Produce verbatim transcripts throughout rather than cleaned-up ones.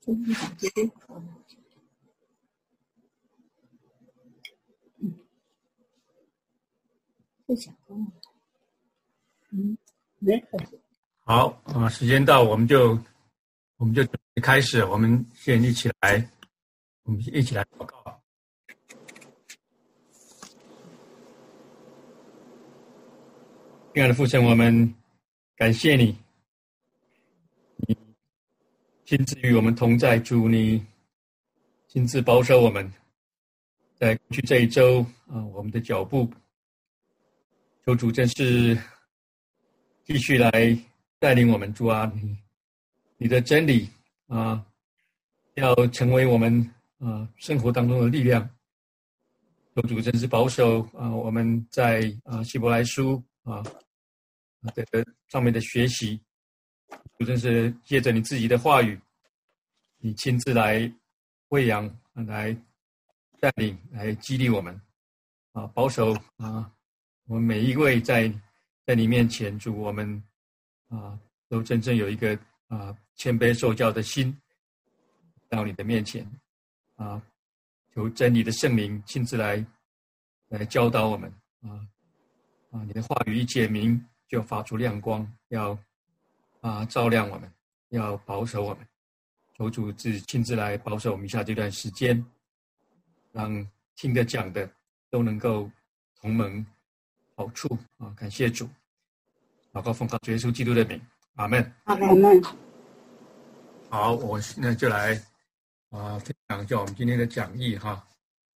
真理讲基督。嗯，是讲中文。嗯，没可能。 好啊，时间到，我们就我们就开始，我们先一起来，我们一起来祷告。亲爱的父神，我们感谢你，你亲自与我们同在，主你亲自保守我们，在过去这一周啊，我们的脚步，求主真是继续来带领我们，主啊，你你的真理啊，要成为我们啊生活当中的力量。求主真是保守啊，我们在啊希伯来书啊这个上面的学习，主真是借着你自己的话语，你亲自来喂养、来带领、来激励我们啊，保守啊我们每一位在在你面前，主我们啊都真正有一个啊谦卑受教的心到你的面前啊，求真理的圣灵亲自来来教导我们啊啊！你的话语一解明，就发出亮光，要啊照亮我们，要保守我们。求主自亲自来保守我们以下这段时间，让听的讲的都能够同蒙好处啊！感谢主，祷告奉靠主耶稣基督的名，阿们。 阿们。 好，我现在就来啊分享一下我们今天的讲义哈。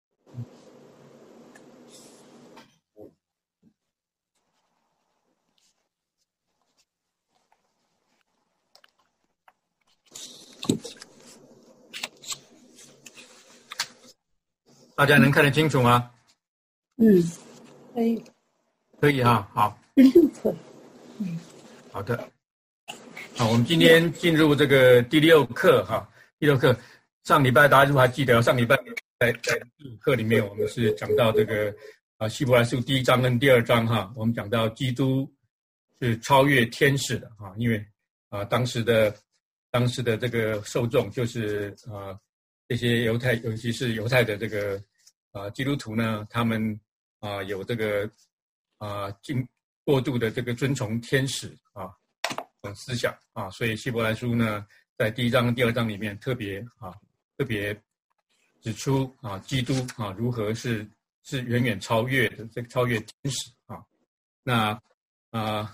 大家能看得清楚吗？ 嗯，可以。 可以哈，好。 可以。嗯， 好的。好，我们今天进入这个第六课哈。第六课，上礼拜大家如果还记得，上礼拜在在第五课里面，我们是讲到这个啊希伯来书第一章跟第二章哈，我们讲到基督是超越天使的哈，因为啊当时的当时的这个受众就是啊。这些犹太，尤其是犹太的这个啊、呃、基督徒呢，他们啊、呃、有这个啊进、呃、过度的这个遵从天使啊这种思想啊，所以希伯来书呢，在第一章、第二章里面特别啊特别指出啊基督啊如何是是远远超越的，这个超越天使啊。那啊，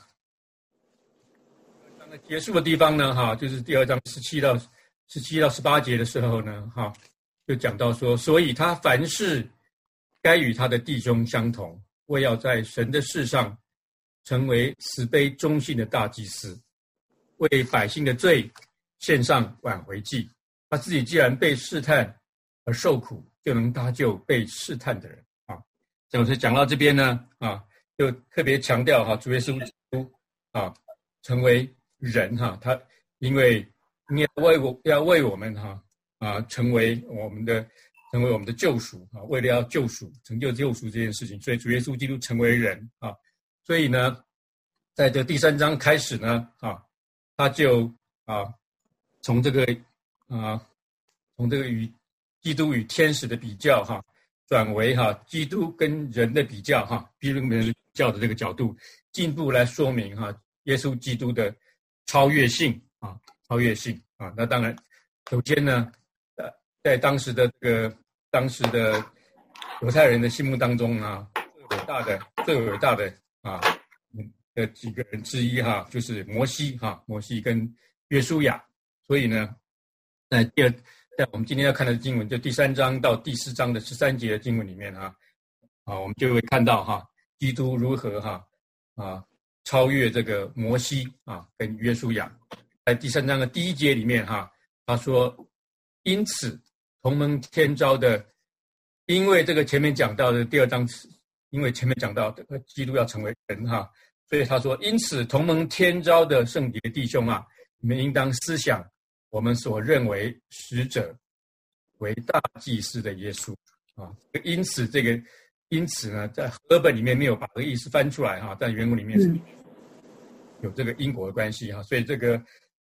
那结束的地方呢，哈、啊，就是第二章十七到。十七到十八节的时候呢，哈，就讲到说，所以他凡事该与他的弟兄相同，为要在神的事上成为慈悲忠信的大祭司，为百姓的罪献上挽回祭。他自己既然被试探而受苦，就能搭救被试探的人啊。所以讲到这边呢，啊，就特别强调哈，主耶稣基督啊，成为人哈，他因为。你要为我要为我们哈啊成为我们的成为我们的救赎啊，为了要救赎成就救赎这件事情，所以主耶稣基督成为人啊，所以呢，在这第三章开始呢啊，他就啊从这个啊从这个与基督与天使的比较哈，转为哈基督跟人的比较哈，比人跟人比较的这个角度，进一步来说明哈耶稣基督的超越性啊。超越性啊，那当然，首先呢，呃，在当时的这个当时的犹太人的心目当中啊，最伟大的、最伟大的啊的几个人之一哈，就是摩西哈，摩西跟约书亚。所以呢，在第二，在我们今天要看的经文，就第三章到第四章的十三节的经文里面哈，啊，我们就会看到哈，基督如何哈啊超越这个摩西啊跟约书亚。在第三章的第一节里面哈，他说，因此同蒙天召的，因为这个前面讲到的第二章，因为前面讲到基督要成为人哈，所以他说，因此同蒙天召的圣洁弟兄啊，你们应当思想我们所认为使者为大祭司的耶稣啊。因此这个因此呢，在和合本里面没有把这个意思翻出来哈，在原文里面是有这个因果的关系哈，所以这个。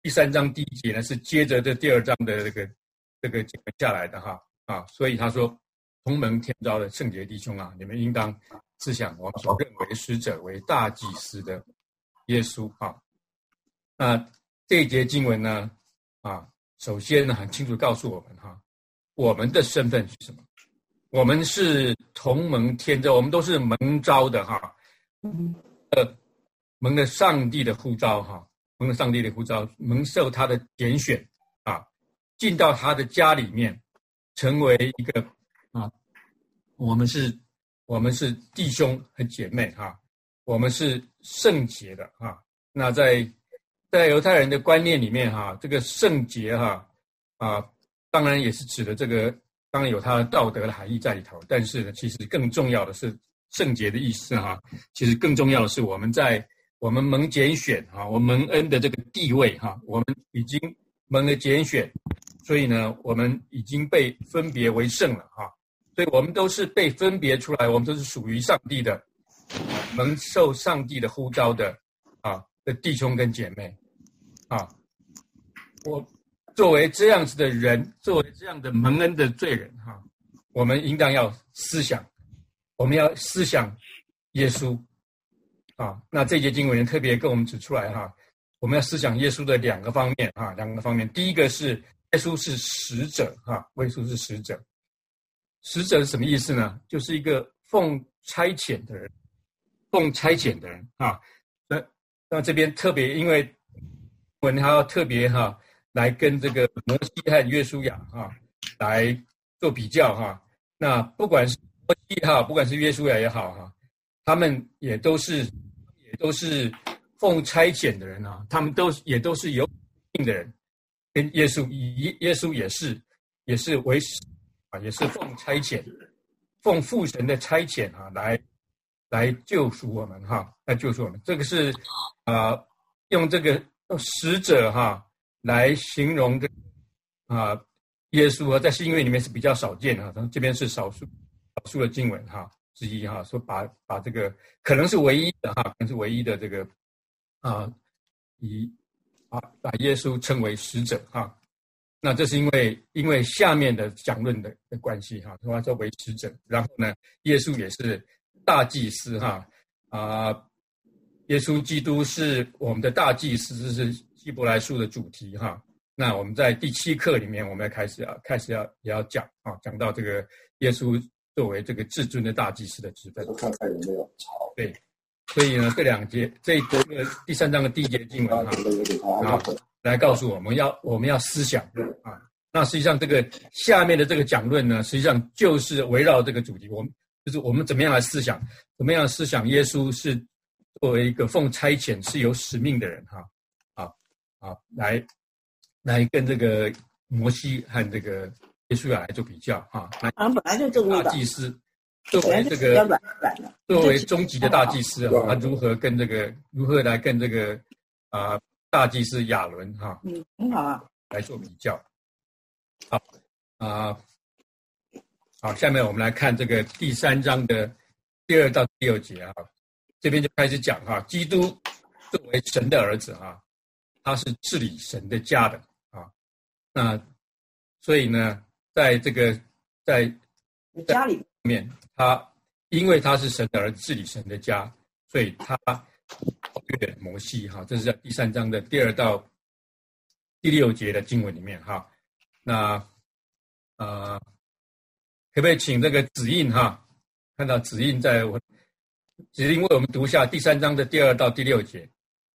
第三章第一节呢是接着这第二章的这个这个经文下来的哈啊，所以他说同门天召的圣洁弟兄啊，你们应当思想我们所认为使者为大祭司的耶稣啊。那这一节经文呢啊，首先呢很清楚告诉我们哈，我们的身份是什么？我们是同蒙天召，我们都是蒙召的哈，呃，蒙了上帝的呼召哈，蒙了上帝的呼召，蒙受他的拣选啊，进到他的家里面，成为一个啊，我们是，我们是弟兄和姐妹哈，我们是圣洁的哈。那在在犹太人的观念里面哈，这个圣洁哈啊，当然也是指的这个。当然有它的道德的含义在里头，但是呢，其实更重要的是圣洁的意思哈。其实更重要的是我们在我们蒙拣选哈，我们蒙恩的这个地位哈，我们已经蒙了拣选，所以呢，我们已经被分别为圣了哈。所以我们都是被分别出来，我们都是属于上帝的，蒙受上帝的呼召的啊的弟兄跟姐妹啊，我。作为这样子的人，作为这样的蒙恩的罪人哈，我们应当要思想，我们要思想耶稣啊。那这节经文特别跟我们指出来哈，我们要思想耶稣的两个方面哈，两个方面。第一个是耶稣是使者哈，耶稣是使者。使者是什么意思呢？就是一个奉差遣的人，奉差遣的人啊。那那这边特别因为文还要特别哈。来跟这个摩西和约书亚啊来做比较哈，那不管是摩西哈，不管是约书亚也好哈，他们也都是也都是奉差遣的人啊，他们都也都是有命的人，跟耶稣耶耶稣也是也是为啊，也是奉差遣，奉父神的差遣啊，来来救赎我们哈，来救赎我们。这个是啊、呃，用这个用使者哈。来形容这啊、呃，耶稣啊，在新约里面是比较少见哈，这边是少数少数的经文哈之一哈，说把把这个可能是唯一的哈，可能是唯一的这个啊，以啊把耶稣称为使者哈。那这是因为因为下面的讲论的的关系哈，说他作为使者，然后呢，耶稣也是大祭司哈啊、呃，耶稣基督是我们的大祭司，这是希伯来书的主题哈，那我们在第七课里面，我们要开始要开始要也要讲啊，讲到这个耶稣作为这个至尊的大祭司的职分。 看看有没有吵。 对，所以呢，这两节这这个第三章的第一节经文哈，啊，来告诉我们要我们要思想啊。那实际上这个下面的这个讲论呢，实际上就是围绕这个主题，我们就是我们怎么样来思想，怎么样思想耶稣是作为一个奉差遣是有使命的人哈。啊，来，来跟这个摩西和这个耶稣亚来做比较啊。 啊，本来就正路的大祭司，作为这个作为终极的大祭司啊，他如何跟这个如何来跟这个啊、呃、大祭司亚伦哈， 嗯，很好啊， 来做比较。好啊、呃，好，下面我们来看这个第三章的第二到第六节啊，这边就开始讲哈，基督作为神的儿子哈。他是治理神的家的啊，那所以呢，在这个在家里面，他因为他是神的儿子，治理神的家，所以他超越摩西哈，这是在第三章的第二到第六节的经文里面哈。那呃，可不可以请这个子印哈，看到子印在我子印为我们读一下第三章的第二到第六节。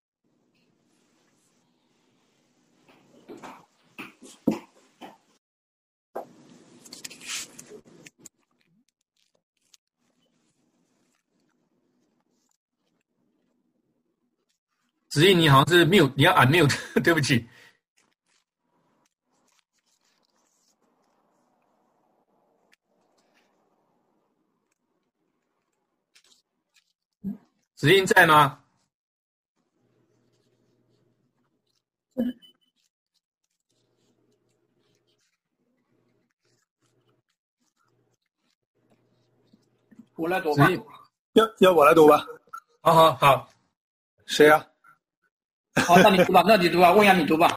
子毅，你好像是 mute， 你要 unmute， 对不起。子毅在吗？ 我来读吧。 要要我来读吧。 好好好， 谁呀、 啊？好，那你读吧，那你读吧，问一下你读吧。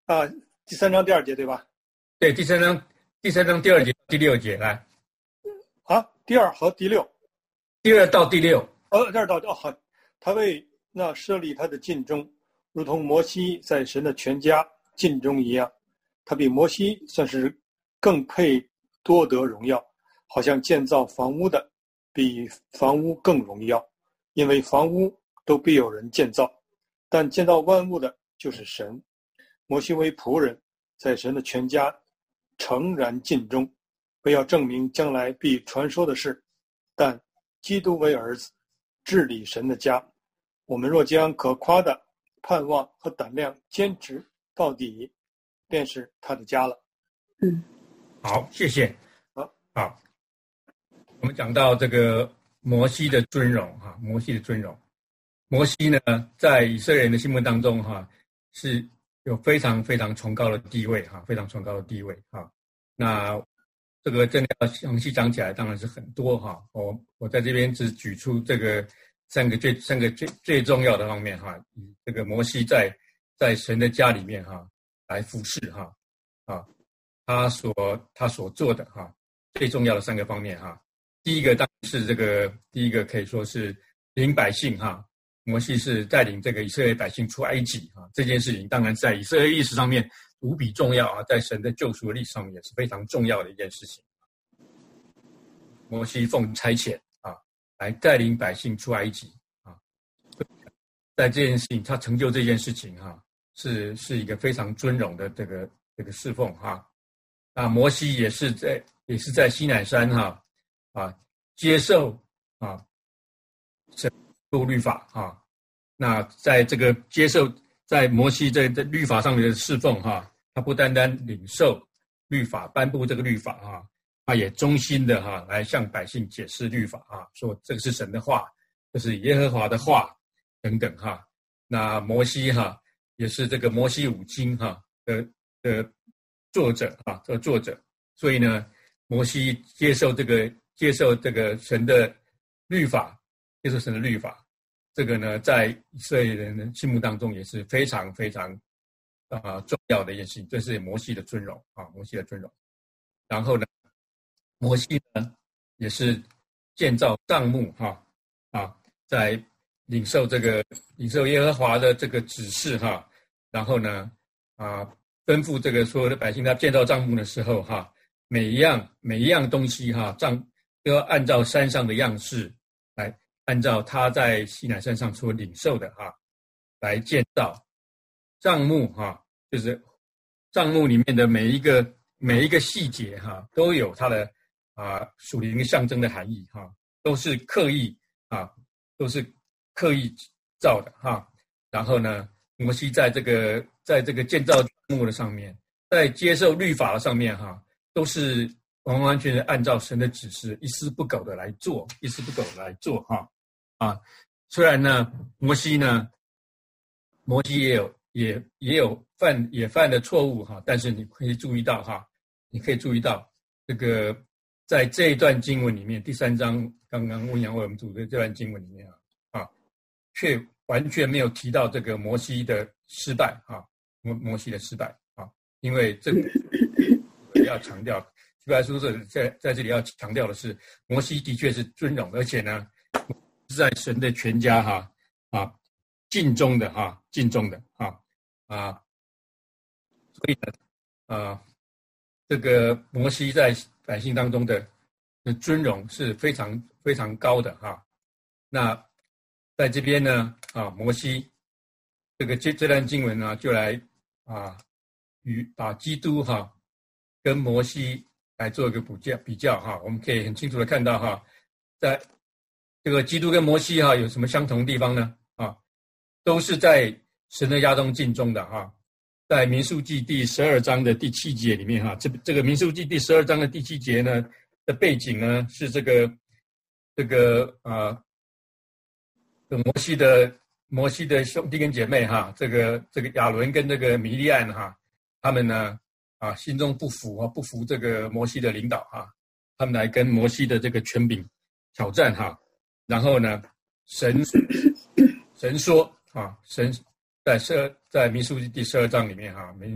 啊，第三章第二节对吧？ 对，第三章第三章第二节第六节来。 啊，第二和第六。 第二到第六。 哦，第二到哦好，他为那设立他的尽忠，如同摩西在神的全家尽忠一样，他比摩西算是更配多得荣耀，好像建造房屋的比房屋更荣耀，因为房屋都必有人建造，但建造万物的就是神。摩西为仆人，在神的全家诚然尽忠，为要证明将来必传说的事，但基督为儿子，治理神的家。我们若将可夸的盼望和胆量坚持到底，便是他的家了。 嗯， 好，谢谢。 好， 好，我们讲到这个摩西的尊荣哈，摩西的尊荣。摩西呢，在以色列人的心目当中哈，是有非常非常崇高的地位哈，非常崇高的地位哈。那这个真的要详细讲起来，当然是很多哈。我我在这边只举出这个三个最三个最最重要的方面哈。以这个摩西在在神的家里面哈来服侍哈啊，他所他所做的哈最重要的三个方面哈。第一个当然是这个第一个可以说是领百姓哈。摩西是带领这个以色列百姓出埃及啊，这件事情当然在以色列历史上面无比重要啊，在神的救赎的历史上面也是非常重要的一件事情。摩西奉差遣啊，来带领百姓出埃及啊，在这件事情，他成就这件事情哈、啊，是是一个非常尊荣的这个这个侍奉哈。啊，摩西也是在也是在西乃山哈 啊, 啊接受啊神律法啊，那在这个接受在摩西在在律法上面的侍奉哈、啊，他不单单领受律法颁布这个律法啊，他也忠心的哈、啊、来向百姓解释律法啊，说这个是神的话，这是耶和华的话等等哈、啊。那摩西哈、啊、也是这个摩西五经哈、啊、的的作者啊，这个作者，所以呢，摩西接受这个接受这个神的律法，接受神的律法。这个呢，在以色列人的心目当中也是非常非常啊、呃、重要的一件事情，这是摩西的尊荣啊，摩西的尊荣。然后呢，摩西呢也是建造帐幕哈 啊, 啊，在领受这个领受耶和华的这个指示哈、啊，然后呢啊吩咐这个所有的百姓，他建造帐幕的时候哈、啊，每一样每一样东西哈、啊，帐都要按照山上的样式来。按照他在西乃山上所领受的哈、啊，来建造帐幕哈、啊，就是帐幕里面的每一个每一个细节哈、啊，都有它的啊属灵象征的含义哈、啊，都是刻意啊，都是刻意造的哈、啊。然后呢，摩西在这个在这个建造帐幕的上面，在接受律法的上面哈、啊，都是完完全全按照神的指示，一丝不苟的来做，一丝不苟的来做哈。啊啊，虽然呢，摩西呢，摩西也有也也有犯也犯的错误哈，但是你可以注意到哈，你可以注意到这个在这一段经文里面，第三章刚刚温阳为我们读的这段经文里面啊啊，却完全没有提到这个摩西的失败啊，摩摩西的失败啊，因为这个要强调，希伯来书者在在这里要强调的是，摩西的确是尊荣，而且呢。是在神的全家哈啊尽忠的哈尽忠的哈啊，所以呢啊这个摩西在百姓当中的尊荣是非常非常高的哈。那在这边呢啊摩西这个这这段经文呢就来啊与把基督哈跟摩西来做一个比较比较哈，我们可以很清楚的看到哈在。这个基督跟摩西哈有什么相同的地方呢？啊，都是在神的家中尽忠的哈。在民数记第十二章的第七节里面哈，这这个民数记第十二章的第七节呢的背景呢是这个这个啊，摩西的摩西的兄弟跟姐妹哈，这个这个亚伦跟这个米利暗哈，他们呢啊心中不服啊不服这个摩西的领导哈，他们来跟摩西的这个权柄挑战哈。然后呢，神神说啊，神在十在民数记第十二章里面哈，民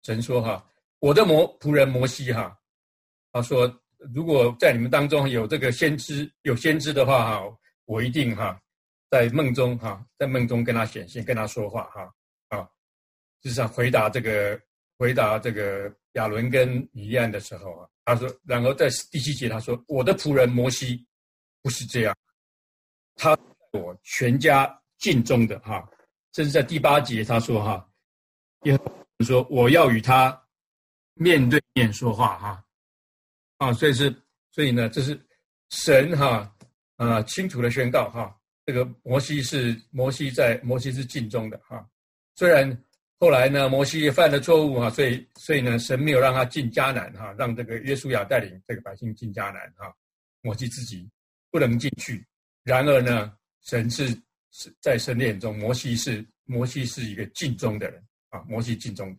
神说哈，我的摩仆人摩西哈，他说如果在你们当中有这个先知有先知的话哈，我一定哈在梦中哈，在梦中跟他显现，跟他说话哈啊，事实上回答这个回答这个亚伦跟米利暗的时候啊，他说，然后在第七节他说，我的仆人摩西不是这样，他我全家尽忠的哈，甚至在第八节他说哈，耶和华说我要与他面对面说话哈，啊，所以是所以呢，这是神哈啊、呃、清楚的宣告哈，这个摩西是摩西在摩西是尽忠的哈，虽然后来呢摩西犯了错误哈，所以所以呢神没有让他进迦南哈，让这个约书亚带领这个百姓进迦南哈，摩西自己不能进去，然而呢神是是在神的眼中，摩西是摩西是一个尽忠的人啊，摩西尽忠的。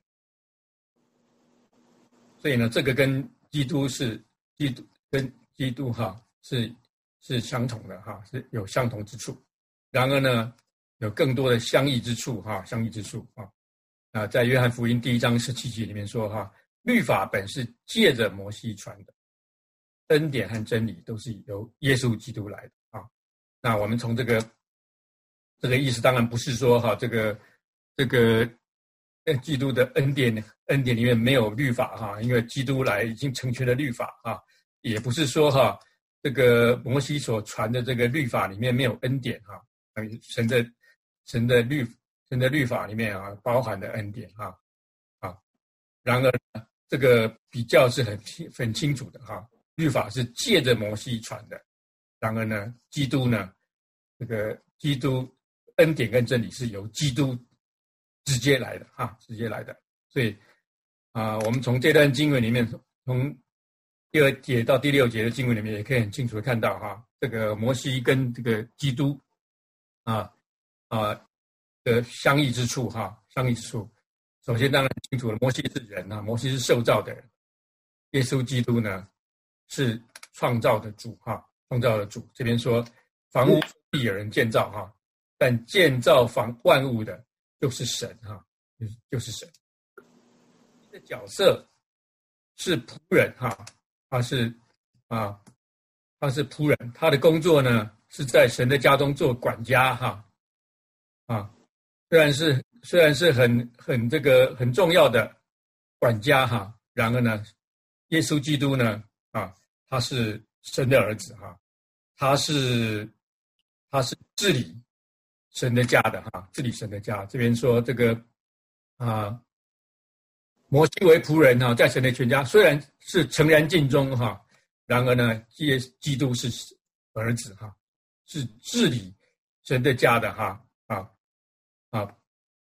所以呢，这个跟基督是基督跟基督哈是是相同的哈，是有相同之处。然而呢，有更多的相异之处哈，相异之处啊。啊，在约翰福音第一章十七节里面说哈，律法本是借着摩西传的，恩典和真理都是由耶稣基督来的啊。那我们从这个这个意思，当然不是说哈，这个这个基督的恩典恩典里面没有律法哈，因为基督来已经成全了律法啊，也不是说哈，这个摩西所传的这个律法里面没有恩典哈，神的神的律神的律法里面啊包含的恩典啊啊，然而这个比较是很很清楚的哈，律法是借着摩西传的，然而呢，基督呢，这个基督恩典跟真理是由基督直接来的哈，直接来的。所以啊、呃，我们从这段经文里面，从第二节到第六节的经文里面，也可以很清楚的看到哈，这个摩西跟这个基督啊啊的相异之处哈，相异之处。首先当然清楚了，摩西是人啊，摩西是受造的人，耶稣基督呢是创造的主哈，创造的主。这边说房屋必有人建造哈，但建造房万物的就是神哈，就是就是神。的角色是仆人哈，他是啊，他是仆人，他的工作呢是在神的家中做管家哈啊，虽然是虽然是很很这个很重要的管家哈，然而呢，耶稣基督呢啊，他是神的儿子哈，他是他是治理神的家的哈，治理神的家。这边说这个啊，摩西为仆人哈，在神的全家虽然是诚然尽忠哈，然而呢，耶基督是儿子哈，是治理神的家的哈啊啊，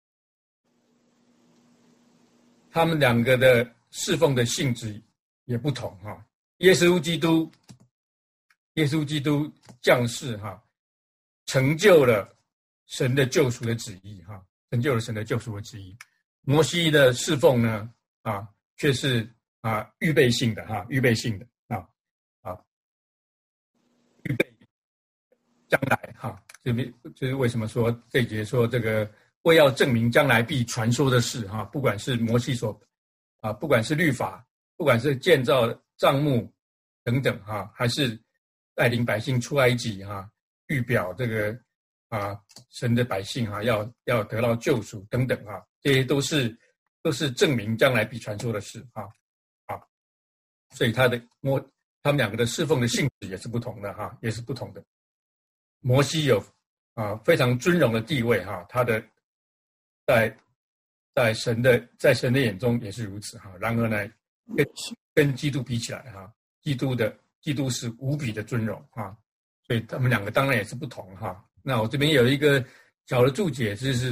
他们两个的侍奉的性质也不同哈。耶稣基督，耶稣基督降世哈，成就了神的救赎的旨意哈，成就了神的救赎的旨意。摩西的侍奉呢啊，却是啊预备性的哈，预备性的啊啊，预备将来哈。这边就是为什么说这一节说这个为要证明将来必传说的事哈，不管是摩西所啊，不管是律法，不管是建造帐幕等等哈，还是带领百姓出埃及哈，预表这个啊神的百姓哈要要得到救赎等等哈，这些都是都是证明将来必传说的事哈啊，所以他的摩他们两个的侍奉的性质也是不同的哈，也是不同的。摩西有啊非常尊荣的地位哈，他的在在神的在神的眼中也是如此哈。然而呢，跟跟基督比起来哈，基督的基督是无比的尊荣哈，所以他们两个当然也是不同哈。那我这边有一个小的注解，就是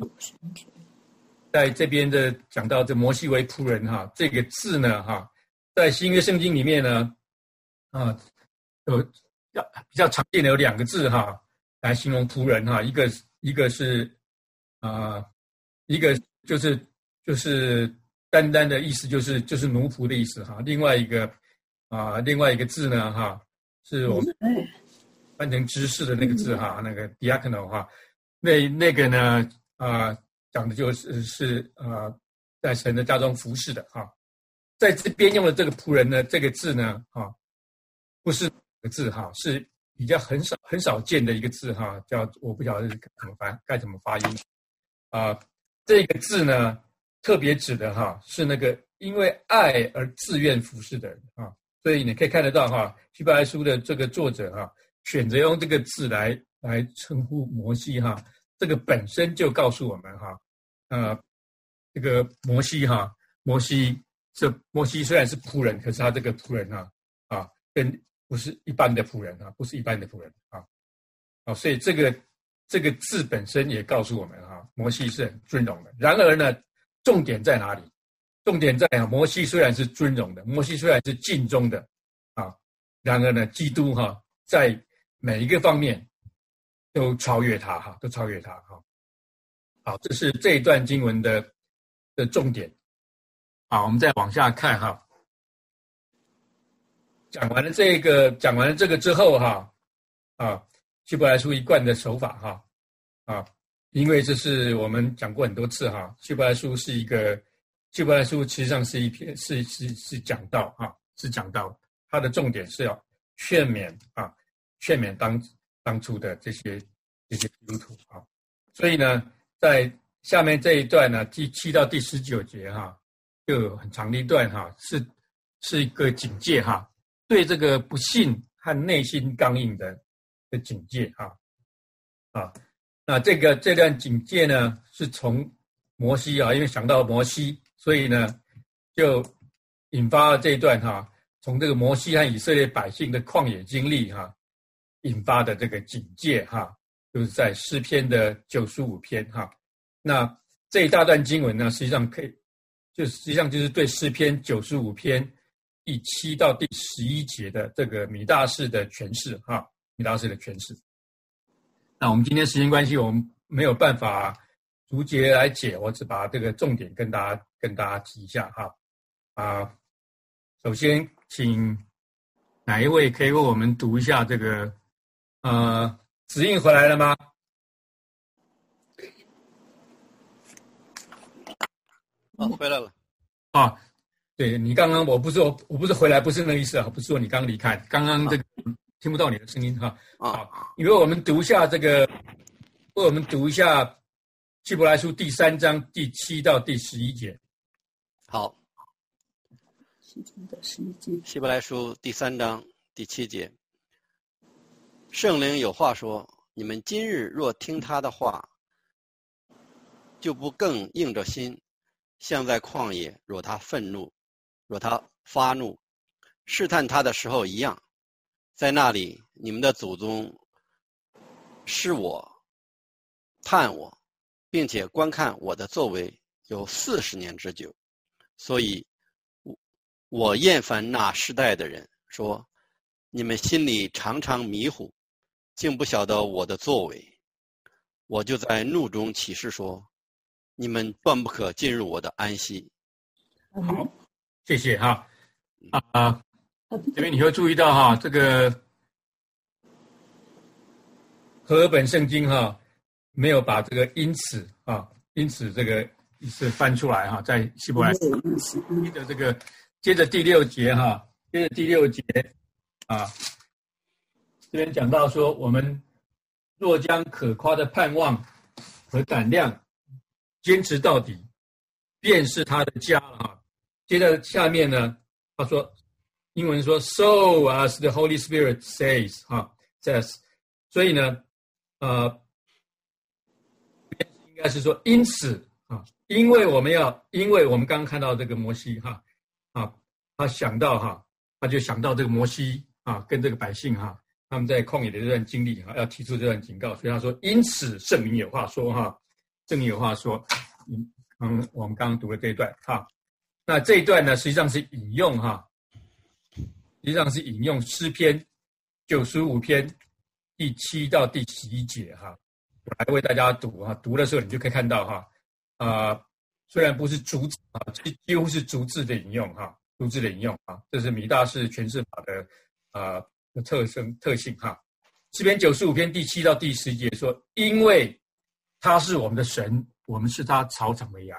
在这边的讲到这摩西为仆人哈，这个字呢哈，在新约圣经里面呢啊有比较常见的有两个字哈，来形容仆人哈，一个一个是啊、呃，一个就是就是单单的意思就是就是奴仆的意思哈，另外一个啊、呃、另外一个字呢哈，是我们翻成知识的那个字哈，那个 diakono 哈，那那个呢啊、呃、讲的就是是呃在神的家中服侍的哈。在这边用的这个仆人呢，这个字呢，哈，不是个字哈，是比较很少很少见的一个字哈，叫我不晓得怎么发该怎么发音啊、呃。这个字呢，特别指的哈是那个因为爱而自愿服侍的人啊，所以你可以看得到哈，希伯来书的这个作者哈，选择用这个字来来称呼摩西哈，这个本身就告诉我们哈，呃，这个摩西哈，摩西这摩西虽然是仆人，可是他这个仆人啊啊，跟不是一般的仆人啊，不是一般的仆人啊，啊，所以这个这个字本身也告诉我们哈，摩西是很尊荣的。然而呢，重点在哪里？重点在啊，摩西虽然是尊荣的，摩西虽然是敬忠的啊，然而呢，基督哈、啊、在每一个方面都超越他哈，都超越他哈。好，这是这一段经文的的重点。好，我们再往下看哈。讲完了这个，讲完了这个之后哈，啊，希伯来书一贯的手法哈，啊，因为这是我们讲过很多次哈，希伯来书是一个。希伯来书实际上是一篇是是是讲道啊，是讲道，它的重点是要劝勉啊，劝勉当当初的这些这些基督徒啊，所以呢，在下面这一段呢，第七到第十九节哈、啊，就有很长的一段哈、啊，是是一个警戒哈、啊，对这个不信和内心刚硬的的警戒哈、啊，啊，那这个这段警戒呢，是从摩西啊，因为想到摩西。所以呢，就引发了这一段哈，从这个摩西和以色列百姓的旷野经历哈，引发的这个警戒哈，就是在诗篇的九十五篇哈。那这一大段经文呢，实际上可以，就实际上就是对诗篇九十五篇第七到第十一节的这个米大士的诠释哈，米大士的诠释。那我们今天时间关系，我们没有办法逐节来解，我只把这个重点跟大家跟大家提一下哈。啊，首先请哪一位可以为我们读一下这个呃子印回来了吗？ 哦，回来了。 啊，对你刚刚我不是我我不是回来，不是那个意思啊，不是说你刚离开，刚刚这个听不到你的声音哈。啊，因为我们读一下这个，为我们读一下希伯来书第三章第七到第十一节。 好，希伯来书第三章第七节，圣灵有话说：你们今日若听他的话，就不更硬着心，像在旷野若他愤怒，若他发怒，试探他的时候一样。在那里，你们的祖宗试我、探我，并且观看我的作为有四十年之久。所以我厌烦那世代的人，说你们心里常常迷糊，竟不晓得我的作为。我就在怒中起誓说，你们断不可进入我的安息。 好，谢谢哈。啊，这边你会注意到哈，这个和合本圣经哈没有把这个因此啊，因此这个是翻出来哈，在希伯来接着这个接着第六节哈，接着第六节啊，这边讲到说，我们若将可夸的盼望和胆量坚持到底，便是他的家了哈。接着下面呢，他说英文说 ，So as the Holy Spirit says 哈 says， 所以呢，呃，应该是说因此啊，因为我们要，因为我们刚刚看到这个摩西哈啊，他想到哈，他就想到这个摩西啊，跟这个百姓哈，他们在旷野的这段经历哈，要提出这段警告，所以他说，因此圣灵有话说哈，圣灵有话说，嗯，我们刚刚读了这一段哈，那这一段呢，实际上是引用哈。实际上是引用诗篇九十五篇第七到第十一节哈，我来为大家读哈，读的时候你就可以看到哈，啊、呃，虽然不是逐字啊，几乎是逐字的引用哈，逐字的引用啊，这是米大士诠释法的啊、呃、特征特性哈。诗篇九十五篇第七到第十节说，因为他是我们的神，我们是他草场的羊，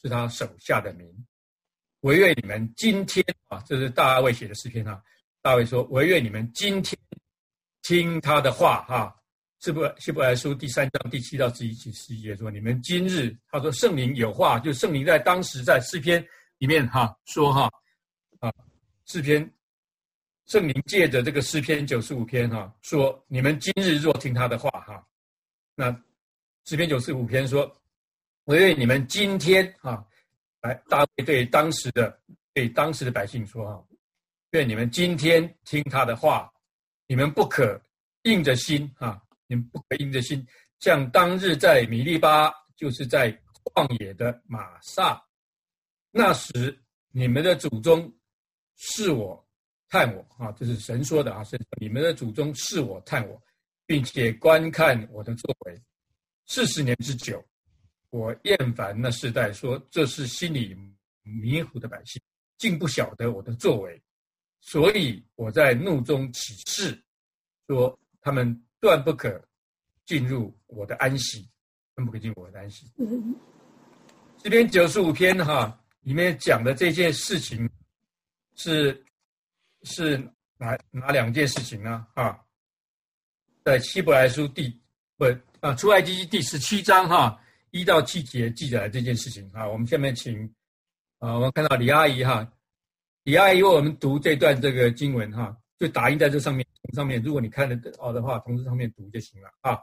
是他手下的民。惟愿你们今天啊，这是大卫写的诗篇啊。大卫说：惟愿你们今天听他的话哈。希伯希伯来书第三章第七到十一十一节说：你们今日，他说圣灵有话，就圣灵在当时在诗篇里面哈说哈啊诗篇。圣灵借着这个诗篇九十五篇哈说：你们今日若听他的话哈，那诗篇九十五篇说：惟愿你们今天啊，来大卫对当时的对当时的百姓说哈，愿你们今天听他的话，你们不可硬着心啊，你们不可硬着心，像当日在米利巴，就是在旷野的玛撒，那时你们的祖宗是我。探我啊，这是神说的啊，神说你们的祖宗是我探我，并且观看我的作为，四十年之久，我厌烦那世代，说这是心里迷糊的百姓，竟不晓得我的作为，所以我在怒中起誓，说他们断不可进入我的安息，断不可进入我的安息。这边九十五篇哈里面讲的这件事情是。是哪哪两件事情呢？啊，在希伯来书第不啊出埃及记第十七章哈一到七节记载了这件事情啊。我们下面请啊，我们看到李阿姨哈，李阿姨为我们读这段这个经文哈，就打印在这上面上面。如果你看得到的话，从这上面读就行了啊。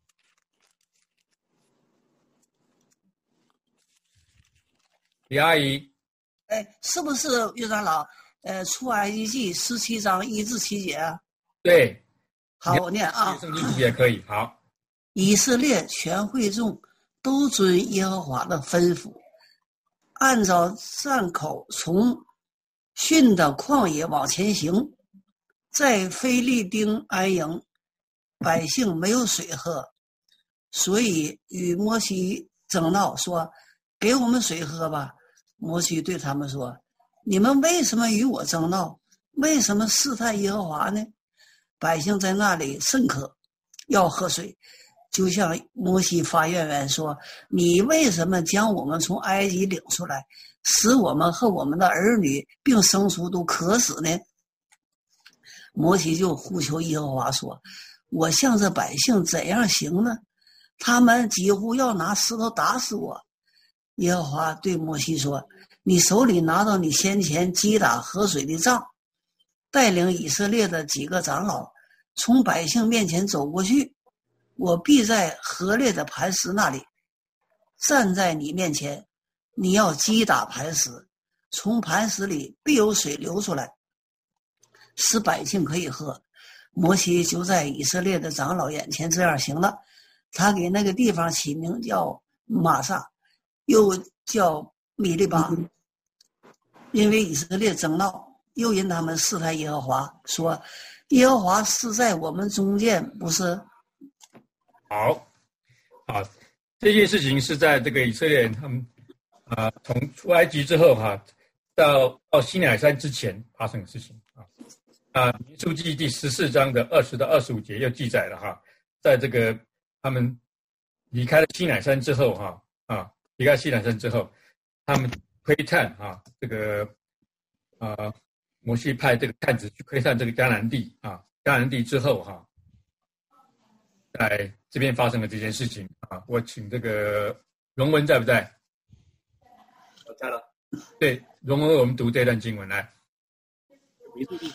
李阿姨， 哎，是不是岳长老？呃，出埃及记十七章一至七节啊。 对， 好，我念啊。 圣经也可以。好， 以色列全会众都遵耶和华的吩咐，按照站口从逊的旷野往前行，在非利丁安营，百姓没有水喝，所以与摩西争闹说：“给我们水喝吧。”摩西对他们说：你们为什么与我争闹？为什么试探耶和华呢？百姓在那里甚渴，要喝水，就向摩西发怨言说：你为什么将我们从埃及领出来，使我们和我们的儿女并牲畜都渴死呢？摩西就呼求耶和华说：我向这百姓怎样行呢？他们几乎要拿石头打死我。耶和华对摩西说：你手里拿到你先前击打河水的杖，带领以色列的几个长老从百姓面前走过去，我必在河裂的磐石那里站在你面前，你要击打磐石，从磐石里必有水流出来，使百姓可以喝。摩西就在以色列的长老眼前这样行了，他给那个地方起名叫玛撒，又叫米利巴，因为以色列争闹，又因他们试探耶和华，说耶和华是在我们中间，不是？ 好，好，这件事情是在这个以色列人他们啊、呃、从出埃及之后哈、啊，到到西乃山之前发生的事情啊啊，民数记第十四章的二十到二十五节又记载了哈，在这个他们离开了西乃山之后哈啊，离开西乃山之后，他们窥探啊这个啊、呃、摩西派这个探子去窥探这个迦南地啊，迦南地之后哈。在这边发生了这件事情啊，我请这个荣文在不在？ 我在了。 对，荣文为我们读这段经文来。 民数记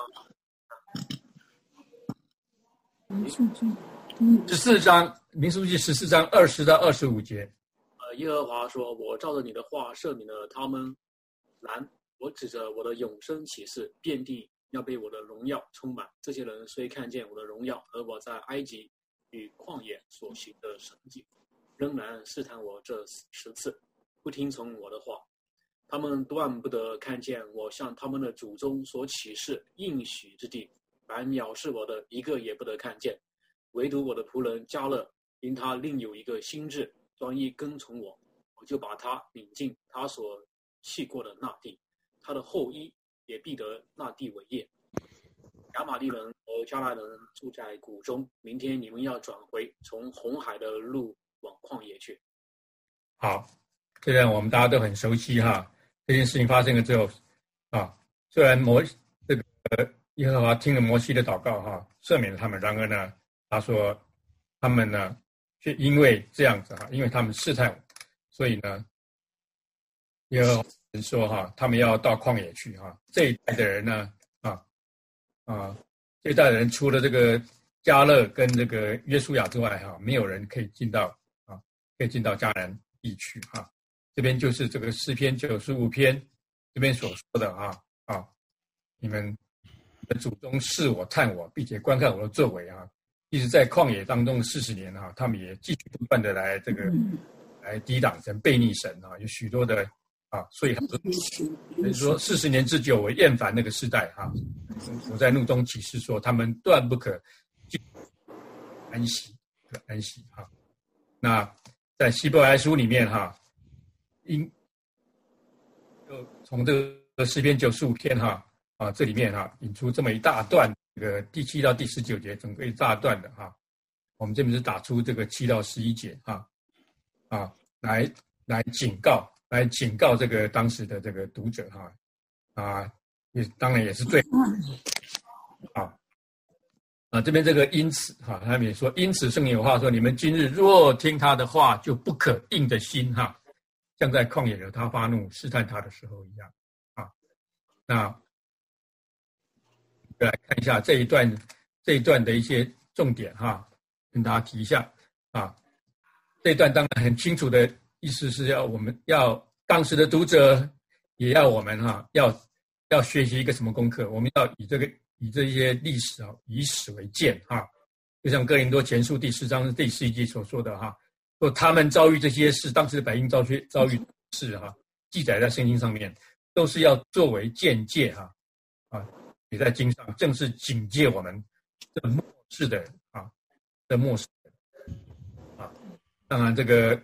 十四章，民数记十四章二十到二十五节。 呃，耶和华说：“我照着你的话赦免了他们。然我指着我的永生启示，遍地要被我的荣耀充满。这些人虽看见我的荣耀和我在埃及与旷野所行的神迹，仍然试探我这十次，不听从我的话。他们断不得看见我向他们的祖宗所启示应许之地，凡藐视我的，一个也不得看见。唯独我的仆人迦勒，因他另有一个心志，专一跟从我，我就把他领进他所弃过的那地，他的后裔也必得那地为业。亚玛利人和迦南人住在谷中，明天你们要转回，从红海的路往旷野去。” 好， 虽然我们大家都很熟悉哈，这件事情发生了之后啊，虽然摩这个耶和华听了摩西的祷告哈，赦免了他们，然而呢，他说他们呢却因为这样子哈，因为他们试探我，所以呢，耶和华说哈，他们要到旷野去哈。这一代的人呢啊啊，这一代的人除了这个迦勒跟这个约书亚之外哈，没有人可以进到啊，可以进到迦南地区哈。这边就是这个诗篇九十五篇这边所说的啊啊，你们的祖宗视我探我，并且观看我的作为啊。一直在旷野当中四十年哈，他们也继续不断的来这个来抵挡神、背逆神啊，有许多的啊，所以所以说四十年之久，我厌烦那个世代哈。我在怒中起誓说，他们断不可安息，可安息哈。那在希伯来书里面哈。因就从这个诗篇九十五篇哈啊这里面哈引出这么一大段，这个第七到第十九节整个一大段的哈，我们这边是打出这个七到十一节哈啊来来警告来警告这个当时的这个读者哈啊也当然也是最啊啊这边这个因此哈他们也说因此圣灵有话说，你们今日若听他的话，就不可硬着心哈。像在旷野惹他发怒试探他的时候一样啊。那来看一下这一段这一段的一些重点哈，跟大家提一下啊。这一段当然很清楚的意思是要我们要当时的读者也要我们哈要要学习一个什么功课？我们要以这个以这些历史啊以史为鉴哈。就像哥林多前书第四章第十一节所说的哈。说他们遭遇这些事，当时的百姓遭遇遭遇事哈，记载在圣经上面，都是要作为鉴戒哈啊，也在经上正是警戒我们这末世的啊的末世啊。当然这个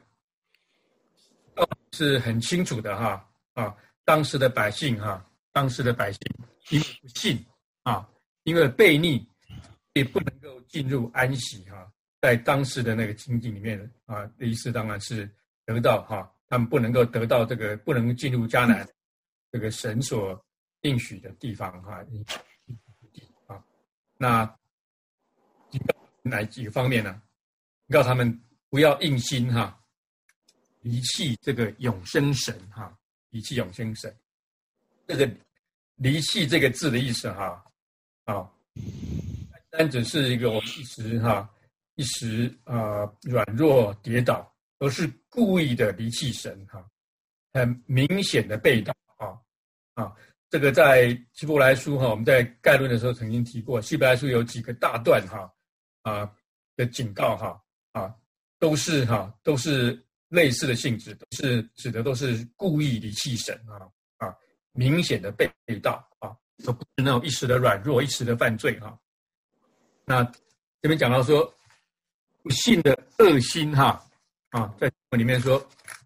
是很清楚的哈啊，当时的百姓哈，当时的百姓因为不信啊，因为悖逆，也不能够进入安息哈。在当时的那个情景里面啊，的意思当然是得到哈，他们不能够得到这个，不能进入迦南这个神所应许的地方哈啊。那哪几个方面呢？告他们不要硬心哈，离弃这个永生神哈，离弃永生神。这个离弃这个字的意思哈啊，单只是一个我们一时哈。一时呃软弱跌倒，而是故意的离弃神哈，很明显的背道啊啊！这个在希伯来书哈，我们在概论的时候曾经提过，希伯来书有几个大段哈啊的警告哈啊，都是哈都是类似的性质，都是指的都是故意离弃神啊啊，明显的背道啊，都不是那种一时的软弱，一时的犯罪哈。那这边讲到说。不信的恶心哈啊，在里面说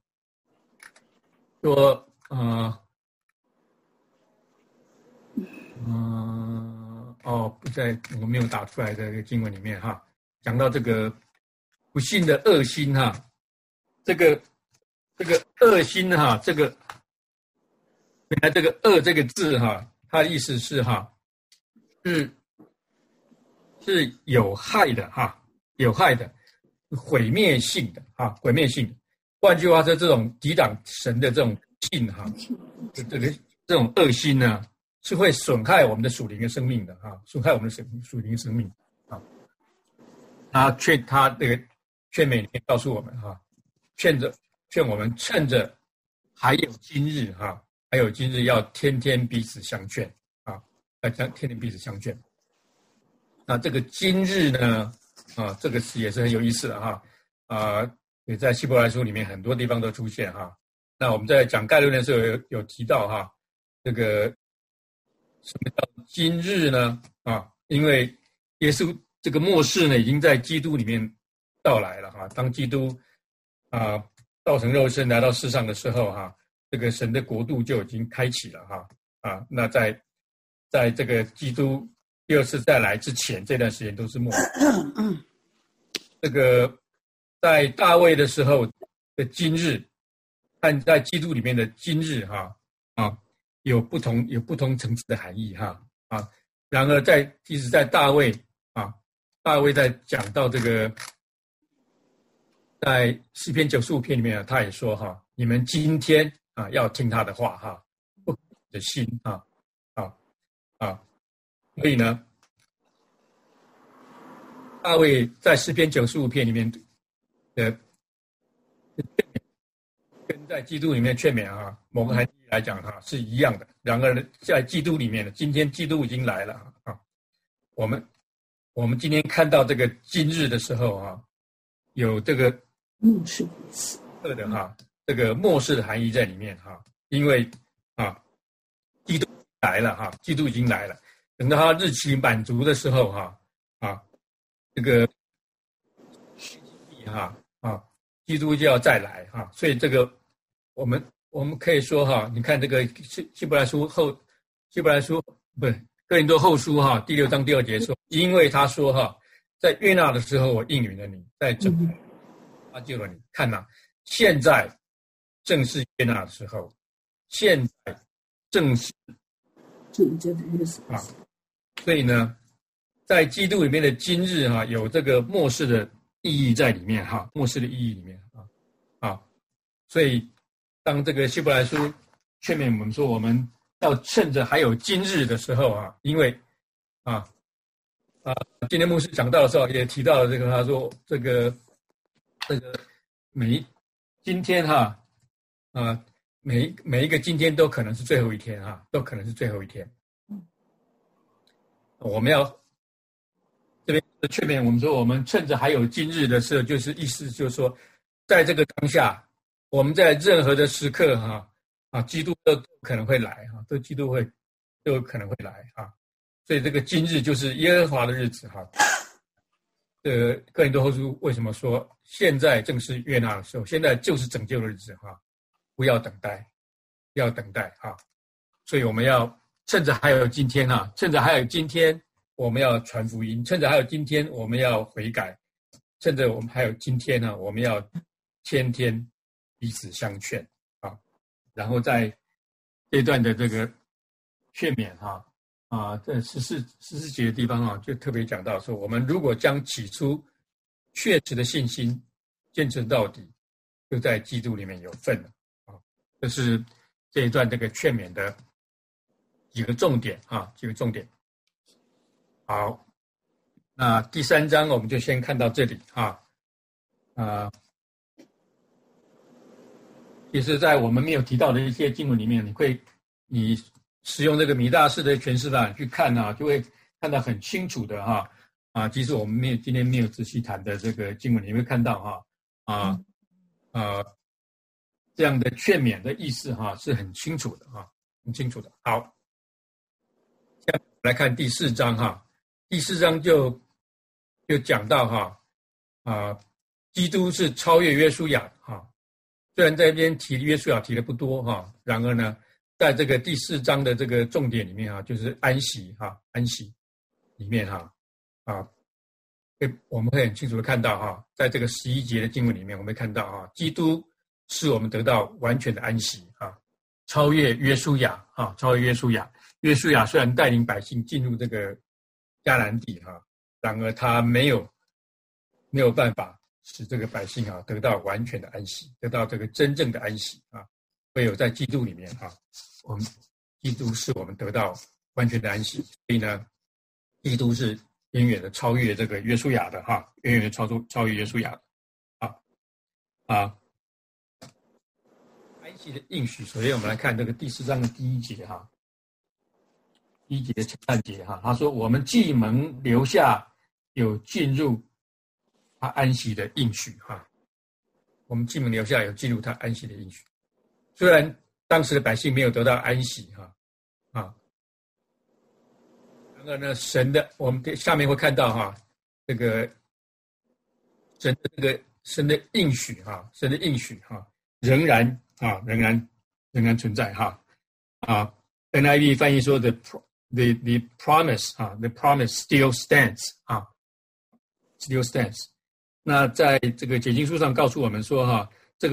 说呃呃哦，不在我没有打出来的这个经文里面哈，讲到这个不信的恶心哈，这个这个恶心哈，这个原来这个恶这个字哈，它的意思是哈是是有害的哈。有害的、毁灭性的啊，毁灭性的。换句话说，这种抵挡神的这种性哈，这个这种恶心呢，是会损害我们的属灵的生命的啊，损害我们的属灵生命啊。他劝他这个劝美里面告诉我们哈，劝着劝我们趁着还有今日哈，还有今日要天天彼此相劝啊，要天天彼此相劝。那这个今日呢？啊，这个词也是很有意思的哈，啊，也在希伯来书里面很多地方都出现哈。那我们在讲概论的时候有有提到哈，这个什么叫今日呢？啊，因为耶稣这个末世呢，已经在基督里面到来了哈。当基督啊道成肉身来到世上的时候哈，这个神的国度就已经开启了哈。啊，那在在这个基督第二次再来之前，这段时间都是末世。这个在大卫的时候的今日， 和在基督里面的今日哈啊有不同有不同层次的含义哈啊。然而在即使在大卫啊，大卫在讲到这个在诗篇九十五篇里面，他也说哈，你们今天啊要听他的话哈，不的心啊啊啊，所以呢，大卫在诗篇九十五篇里面的跟在基督里面劝勉啊，某个含义来讲哈是一样的。然而在基督里面呢，今天基督已经来了啊，我们我们今天看到这个今日的时候啊，有这个末世的的哈，这个末世的含义在里面哈，因为啊，基督来了哈，基督已经来了，等到他日期满足的时候哈啊，这个哈啊，基督就要再来哈，所以这个我们我们可以说哈，你看这个希希伯来书后希伯来书不是哥林多后书哈第六章第二节说，因为他说哈，在悦纳的时候我应允了你，在整他救了你，看呐、啊，现在正是悦纳的时候，现在正是正确的日子啊，所以呢，在基督里面的今日哈、啊，有这个末世的意义在里面哈，末世的意义里面啊啊，所以当这个希伯来书劝勉我们说，我们要趁着还有今日的时候啊，因为啊啊，今天牧师讲到的时候也提到了这个，他说这个这个每今天哈啊每每一个今天都可能是最后一天哈，都可能是最后一天。我们要这边劝勉我们说，我们趁着还有今日的时候，就是意思就是说，在这个当下，我们在任何的时刻哈啊，基督都可能会来哈，都基督会都有可能会来哈，所以这个今日就是耶和华的日子哈。呃，哥林多后书为什么说现在正是悦纳的时候？现在就是拯救的日子哈，不要等待，不要等待哈。所以我们要趁着还有今天哈，趁着还有今天，我们要传福音；趁着还有今天，我们要悔改；趁着我们还有今天呢，我们要天天彼此相劝啊。然后在这段的这个劝勉哈。啊，这十四十四节的地方啊，就特别讲到说，我们如果将起初确实的信心坚持到底，就在基督里面有份了啊。这是这一段这个劝勉的几个重点啊，几个重点。好，那第三章我们就先看到这里啊啊。其实，在我们没有提到的一些经文里面，你会你。使用这个米大式的诠释版去看啊，就会看到很清楚的哈啊，即使我们没有今天没有仔细谈的这个经文，你会看到哈啊啊这样的劝勉的意思哈是很清楚的哈，很清楚的。好，下面来看第四章哈，第四章就就讲到哈啊，基督是超越约书亚哈，虽然在这边提约书亚提的不多哈，然而呢。在这个第四章的这个重点里面啊，就是安息哈，安息里面哈啊，我们会很清楚的看到哈，在这个十一节的经文里面，我们会看到哈，基督使我们得到完全的安息啊，超越约书亚啊，超越约书亚。约书亚虽然带领百姓进入这个迦南地哈，然而他没有没有办法使这个百姓啊得到完全的安息，得到这个真正的安息啊。唯有在基督里面啊，我们基督是我们得到完全的安息，所以呢，基督是远远的超越这个约书亚的哈，远远的超出超越约书亚的啊啊，安息的应许。首先我们来看这个第四章的第一节哈，第一节前半节哈，他说我们既蒙留下有进入他安息的应许哈，我们既蒙留下有进入他安息的应许。虽然当时的百姓没有得到安息哈啊，然而呢，神的我们下面会看到哈，这个神的这个神的应许哈，神的应许哈，仍然啊，仍然仍然存在哈啊。N I V 翻译说 the the the promise 啊 ，the promise still stands 啊 ，still stands。那在这个解经书上告诉我们说哈，这个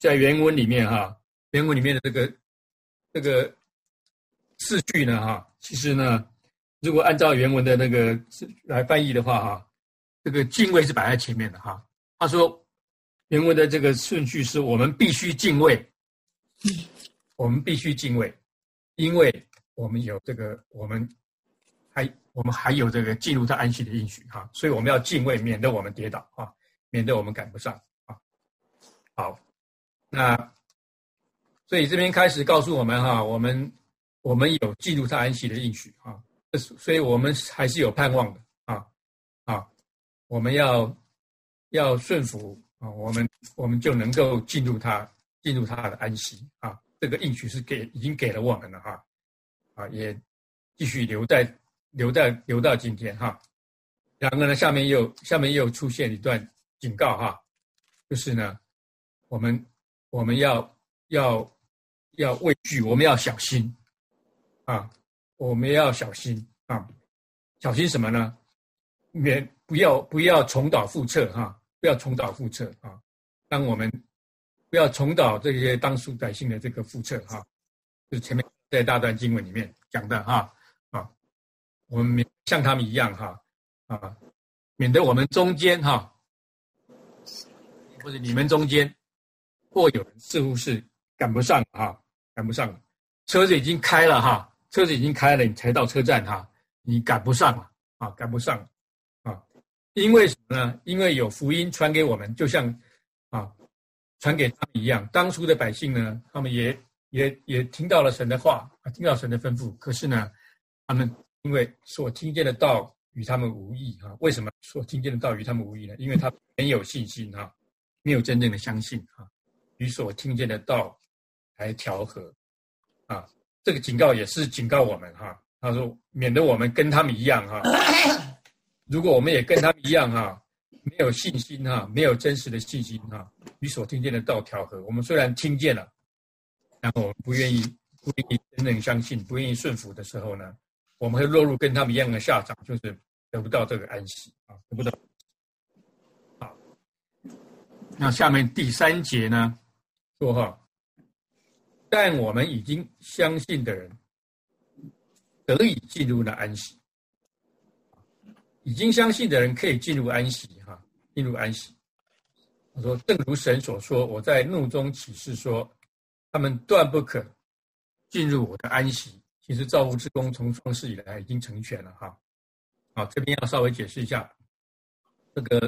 在原文里面哈，原文里面的这个这个次序呢哈，其实呢，如果按照原文的那个来翻译的话哈，这个敬畏是摆在前面的哈。他说原文的这个顺序是我们必须敬畏，我们必须敬畏，因为我们有这个我们还我们还有这个进入他安息的应许哈，所以我们要敬畏，免得我们跌倒啊，免得我们赶不上啊。好，那所以这边开始告诉我们哈，我们我们有进入他安息的应许啊，所以我们还是有盼望的啊啊，我们要要顺服啊，我们我们就能够进入他进入他的安息啊，这个应许是给已经给了我们了哈啊，也继续留在留在留到今天哈。然后呢，下面又下面又出现一段警告哈，就是呢，我们我们要要要畏惧，我们要小心啊，我们要小心啊，小心什么呢？免不要不要重蹈覆辙哈，不要重蹈覆辙啊，当我们不要重蹈这些当属百姓的这个覆辙哈，就是前面在大段经文里面讲的哈啊，我们像他们一样哈啊，免得我们中间哈，或者你们中间或有人似乎是赶不上哈，赶不上了，车子已经开了哈，车子已经开了，你才到车站哈，你赶不上了啊，赶不上了啊，因为什么呢？因为有福音传给我们，就像啊传给他们一样，当初的百姓呢，他们也也也听到了神的话，听到神的吩咐，可是呢，他们因为所听见的道与他们无益哈，为什么所听见的道与他们无益呢？因为他没有信心哈，没有真正的相信哈，与所听见的道来调和啊，这个警告也是警告我们哈。他说，免得我们跟他们一样哈，如果我们也跟他们一样哈，没有信心哈，没有真实的信心哈，与所听见的道调和，我们虽然听见了，然后我们不愿意不愿意真正相信，不愿意顺服的时候呢，我们会落入跟他们一样的下场，就是得不到这个安息啊，得不到。好，那下面第三节呢说哈，但我们已经相信的人得以进入了安息，已经相信的人可以进入安息哈，进入安息。他说，正如神所说，我在怒中起誓说，他们断不可进入我的安息。其实造物之功从创世以来已经成全了哈。好，这边要稍微解释一下，这个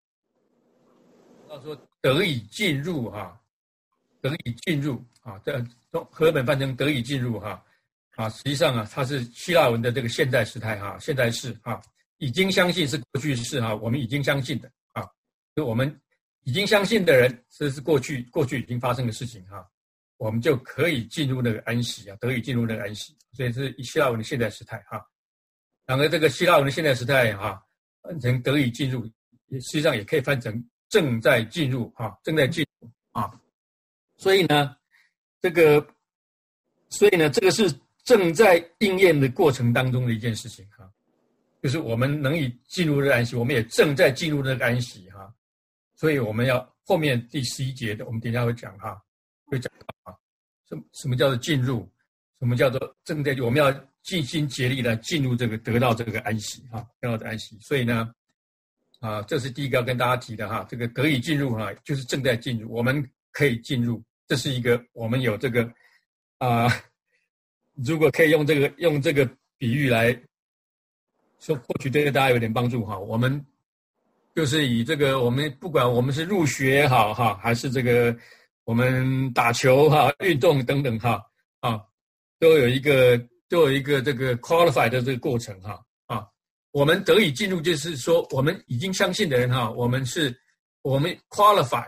他说得以进入哈，得以进入啊，这和本翻成得以进入哈啊，实际上啊，它是希腊文的这个现在时态哈，现在式哈，已经相信是过去式哈，我们已经相信的啊，就我们已经相信的人，这是过去过去已经发生的事情哈。我们就可以进入那个安息啊，得以进入那个安息，所以是希腊文的现在时态哈。然而这个希腊文的现在时态哈，翻成得以进入，实际上也可以翻成正在进入哈，正在进入啊。所以呢，这个，所以呢，这个是正在应验的过程当中的一件事情哈，就是我们能以进入这个安息，我们也正在进入这个安息哈。所以我们要后面第十一节的，我们等一下会讲哈。会讲到啊，什什么叫做进入？什么叫做正在？我们要尽心竭力的进入这个得到这个安息哈，得到的安息。所以呢，啊，这是第一个要跟大家提的哈，这个得以进入哈，就是正在进入，我们可以进入，这是一个我们有这个啊、呃，如果可以用这个用这个比喻来说，或许对大家有点帮助哈。我们就是以这个，我们不管我们是入学也好哈，还是这个。我们打球哈、运动等等哈啊，都有一个都有一个这个 qualify 的这个过程哈啊，我们得以进入，就是说我们已经相信的人哈，我们是我们 qualify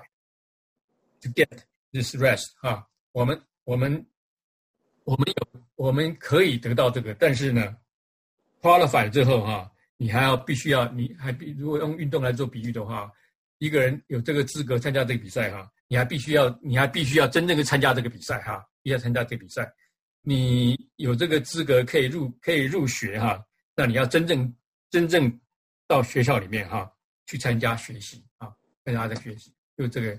to get this rest 哈，我们我们我们有我们可以得到这个，但是呢 qualify 之后哈，你还要必须要你还必如果用运动来做比喻的话，一个人有这个资格参加这个比赛哈。你还必须要，你还必须要真正的参加这个比赛哈，必须要参加这个比赛。你有这个资格可以入可以入学哈，那你要真正真正到学校里面哈去参加学习啊，参加这个学习，就这个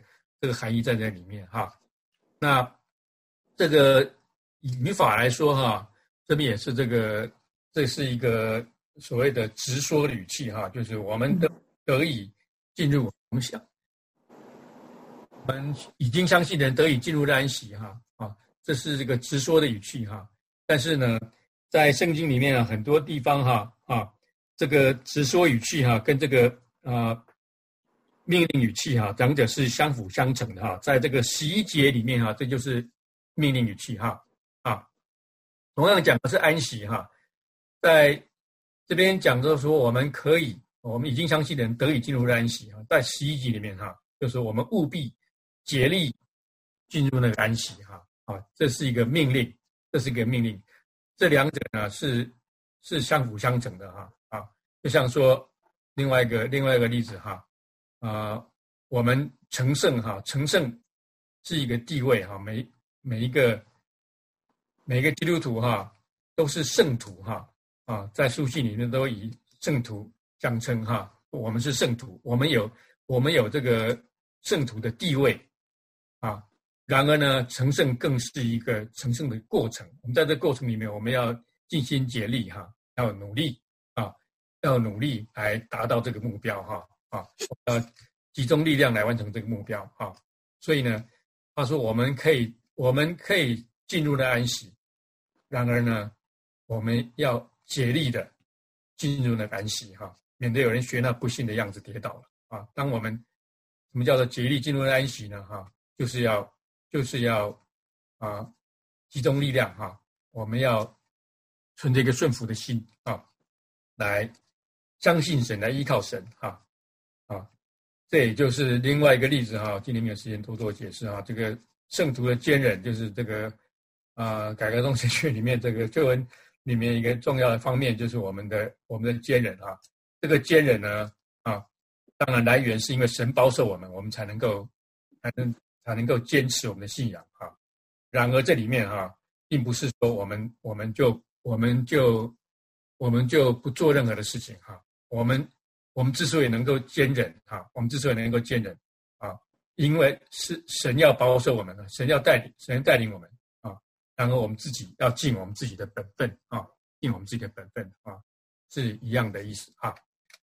这个含义在这里面哈。那这个以语法来说哈，这边也是这个，这是一个所谓的直说的语气哈，就是我们得得以进入我们想，我们已经相信的人得以进入安息哈啊，这是这个直说的语气哈。但是呢，在圣经里面啊，很多地方哈啊，这个直说语气哈，跟这个呃命令语气哈，两者是相辅相成的哈。在这个十一节里面哈，这就是命令语气哈啊。同样讲的是安息哈，在这边讲到说我们可以，我们已经相信的人得以进入安息哈。在十一节里面哈，就是我们务必竭力进入那个安息哈啊，这是一个命令，这是一个命令。这两者呢是是相辅相成的哈啊，就像说另外一个另外一个例子哈。啊、呃，我们成圣哈，成圣是一个地位哈，每每一个每一个基督徒哈都是圣徒哈啊，在书信里面都以圣徒相称哈，我们是圣徒，我们有我们有这个圣徒的地位啊。然而呢，成圣更是一个成圣的过程，我们在这个过程里面，我们要尽心竭力哈，要努力啊，要努力来达到这个目标哈。啊，呃，集中力量来完成这个目标啊，所以呢，他说我们可以，我们可以进入了安息，然而呢，我们要竭力的进入了安息哈，免得有人学那不幸的样子跌倒了啊。当我们什么叫做竭力进入了安息呢？哈，就是要就是要啊集中力量哈，我们要存着一个顺服的心啊，来相信神，来依靠神哈。啊，这也就是另外一个例子哈。今天没有时间多做解释啊。这个圣徒的坚忍，就是这个啊、呃，改革宗神学里面这个救恩里面一个重要的方面，就是我们的我们的坚忍啊。这个坚忍呢啊，当然来源是因为神保守我们，我们才能够才能才能够坚持我们的信仰啊。然而这里面哈、啊，并不是说我们我们就我们就我们就不做任何的事情哈、啊，我们。我们之所以能够坚忍啊，我们之所以能够坚忍啊，因为是神要保守我们的，神要带领，神带领我们啊，然后我们自己要尽我们自己的本分啊，尽我们自己的本分啊，是一样的意思啊。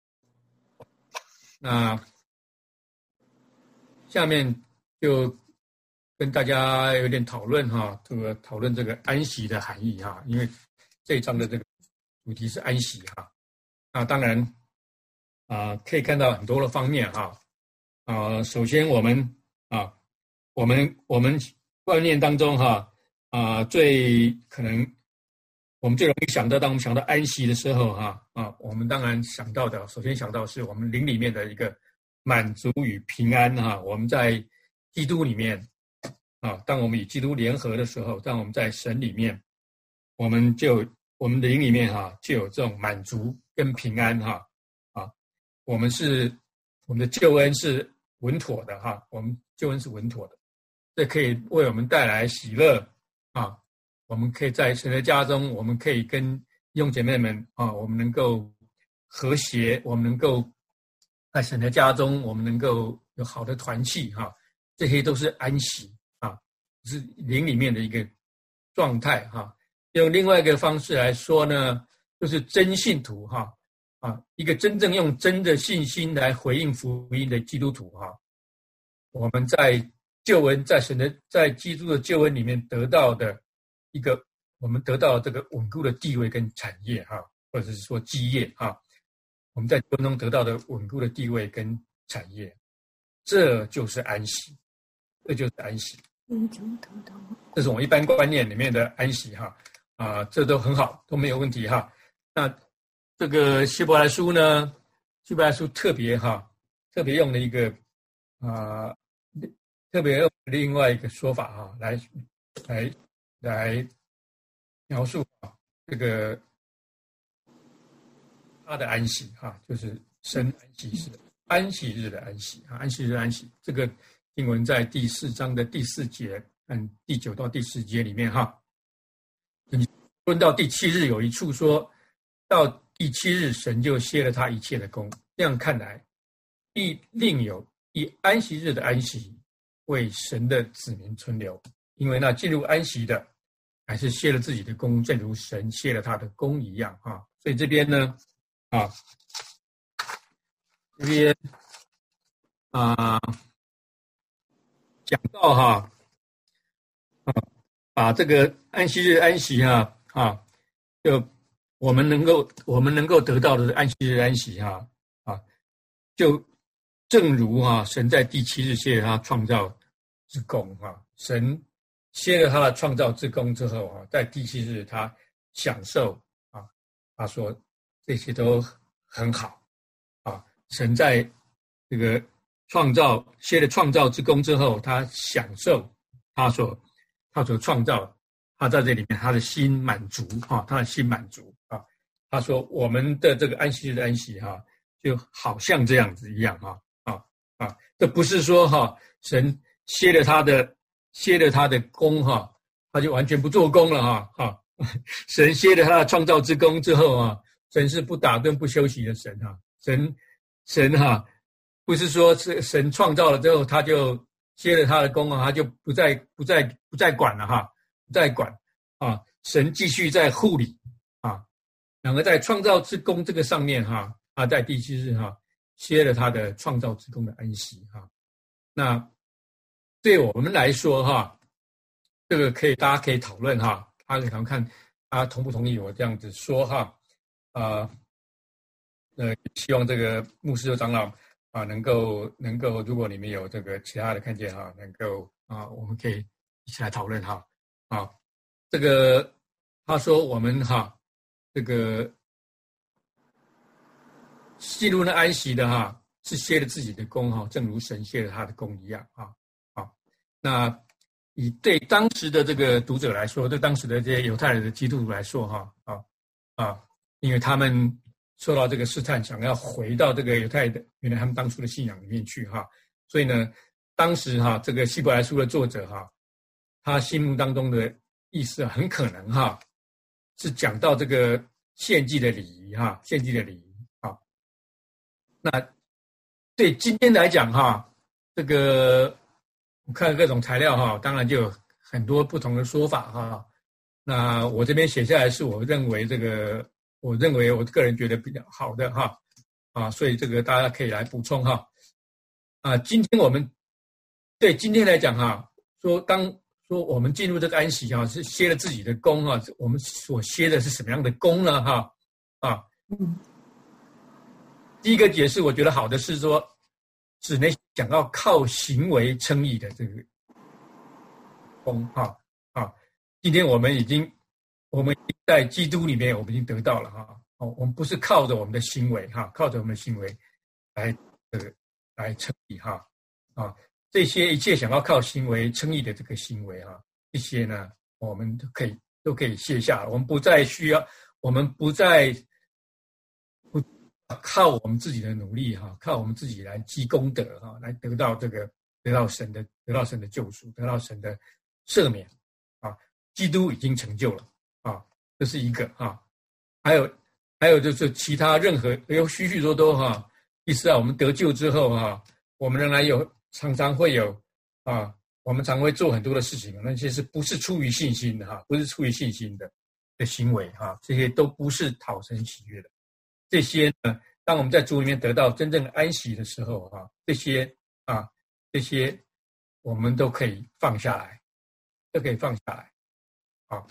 那下面就跟大家有点讨论哈，这个讨论这个安息的含义哈，因为这一章的这个主题是安息哈。那当然。啊、呃，可以看到很多的方面哈。啊、呃，首先我们啊，我们我们观念当中哈啊、呃，最可能我们最容易想到，当我们想到安息的时候哈啊，我们当然想到的，首先想到是我们灵里面的一个满足与平安哈。我们在基督里面啊，当我们与基督联合的时候，当我们在神里面，我们就我们的灵里面哈就有这种满足跟平安哈。我们是我们的救恩是稳妥的哈，我们救恩是稳妥的，这可以为我们带来喜乐啊。我们可以在神的家中，我们可以跟弟兄姐妹们啊，我们能够和谐，我们能够在神的家中，我们能够有好的团契哈，这些都是安息啊，是灵里面的一个状态哈。用另外一个方式来说呢，就是真信徒哈。啊，一个真正用真的信心来回应福音的基督徒哈，我们在救恩，在神的在基督的救恩里面得到的一个，我们得到这个稳固的地位跟产业哈，或者是说基业哈，我们在救恩中得到的稳固的地位跟产业，这就是安息，这就是安息。这是我们一般观念里面的安息哈，啊，这都很好，都没有问题哈。那这个希伯来书呢，希伯来书特别哈，特别用了一个啊、呃，特别用另外一个说法哈，来来来描述啊这个他的安息哈，就是神安息日安息日的安息啊，安息日的安息。这个经文在第四章的第四节，嗯，第九到第十节里面哈。论到第七日，有一处说到。第七日，神就歇了他一切的工。这样看来，必另有以安息日的安息为神的子民存留，因为那进入安息的，还是歇了自己的功，正如神歇了他的功一样啊。所以这边呢，啊，这边啊讲到哈，啊，把这个安息日安息啊啊，就我们能够我们能够得到的安息日安息啊啊，就正如啊神在第七日歇了他创造之功啊，神歇了他的创造之功之后啊，在第七日他享受啊，他说这些都很好啊，神在这个创造歇了创造之功之后，他享受他所他所创造，他在这里面他的心满足啊，他的心满足啊。他说我们的这个安息日的安息哈、啊，就好像这样子一样啊啊啊！这不是说哈、啊，神歇了他的歇了他的功哈、啊，他就完全不做工了哈啊，啊！神歇了他的创造之功之后啊，神是不打盹不休息的神哈、啊，神神哈、啊。不是说是神创造了之后，他就歇了他的功啊，他就不再不再不再管了哈，不再管啊，神继续在护理啊，然而在创造之功这个上面哈，啊，在第七日哈歇了他的创造之功的安息哈。那对我们来说哈，这个可以大家可以讨论哈，大家可以看大家同不同意我这样子说哈，啊，呃，希望这个牧师和长老。啊，能够能够，如果你们有这个其他的看见哈，能够啊，我们可以一起来讨论哈。啊，这个他说我们哈，这个进入了安息的哈，是歇了自己的功哈，正如神歇了他的功一样啊啊。那以对当时的这个读者来说，对当时的这些犹太人的基督徒来说哈啊啊，因为他们。受到这个试探，想要回到这个犹太的原来他们当初的信仰里面去哈，所以呢，当时哈这个希伯来书的作者哈，他心目当中的意思很可能哈是讲到这个献祭的礼仪哈，献祭的礼仪啊。那对今天来讲哈，这个我看各种材料哈，当然就有很多不同的说法哈。那我这边写下来是我认为这个。我认为我个人觉得比较好的哈啊，所以这个大家可以来补充哈啊。今天我们对今天来讲哈，说当说我们进入这个安息哈，是歇了自己的功哈，我们所歇的是什么样的功呢哈啊？第一个解释我觉得好的是说，只能想要靠行为称义的这个功哈啊。今天我们已经。我们在基督里面，我们已经得到了哈。哦，我们不是靠着我们的行为哈，靠着我们的行为来这个来称义哈啊。这些一切想要靠行为称义的这个行为哈，这些呢，我们都可以都可以卸下。我们不再需要，我们不再不靠我们自己的努力哈，靠我们自己来积功德哈，来得到这个得到神的得到神的救赎，得到神的赦免啊。基督已经成就了。啊，这是一个啊，还有还有就是其他任何有许许多多哈，意思啊，我们得救之后哈，我们仍然有常常会有啊，我们常会做很多的事情，那些是不是出于信心的哈，不是出于信心的的行为哈，这些都不是讨神喜悦的。这些呢，当我们在主里面得到真正的安息的时候哈，这些啊这些我们都可以放下来，都可以放下来，啊。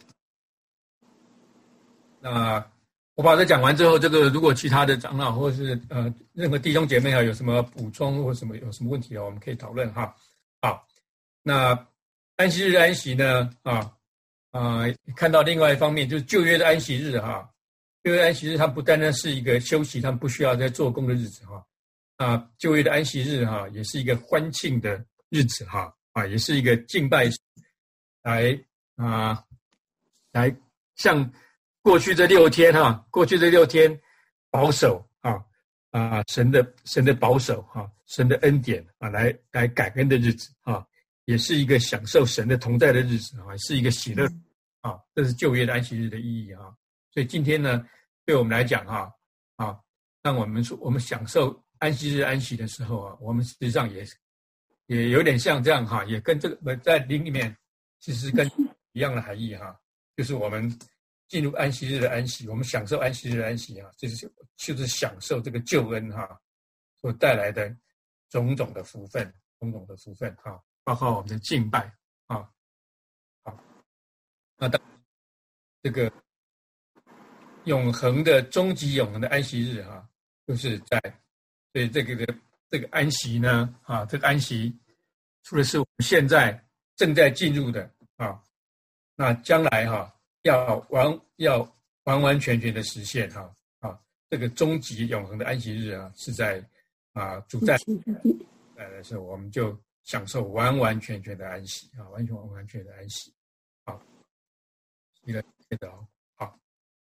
那我把这讲完之后，这个如果其他的长老或是呃任何弟兄姐妹啊有什么补充或什么有什么问题啊，我们可以讨论哈。好，那安息日安息呢啊啊、呃，看到另外一方面就是旧约的安息日哈，旧约安息日它不单单是一个休息，他们不需要在做工的日子哈啊，旧约的安息日哈也是一个欢庆的日子哈啊，也是一个敬拜来啊来向。过去这六天哈，过去这六天保守啊啊，神的神的保守哈，神的恩典啊，来来感恩的日子啊，也是一个享受神的同在的日子啊，是一个喜乐啊，这是旧约的安息日的意义啊。所以今天呢，对我们来讲哈啊，当我们说我们享受安息日安息的时候啊，我们实际上也也有点像这样哈，也跟这个在灵里面其实跟一样的含义哈，就是我们进入安息日的安息，我们享受安息日的安息啊，就是就是享受这个救恩哈所带来的种种的福分，种种的福分哈，包括我们的敬拜啊，好，那当这个永恒的终极永恒的安息日哈，就是在所以这个的这个安息呢啊，这个安息除了是我们现在正在进入的啊，那将来哈。要完要完完全全的实现哈啊，这个终极永恒的安息日啊，是在啊主在来的时候，我们就享受完完全全的安息啊，完全完完全的安息。好，一个接着好，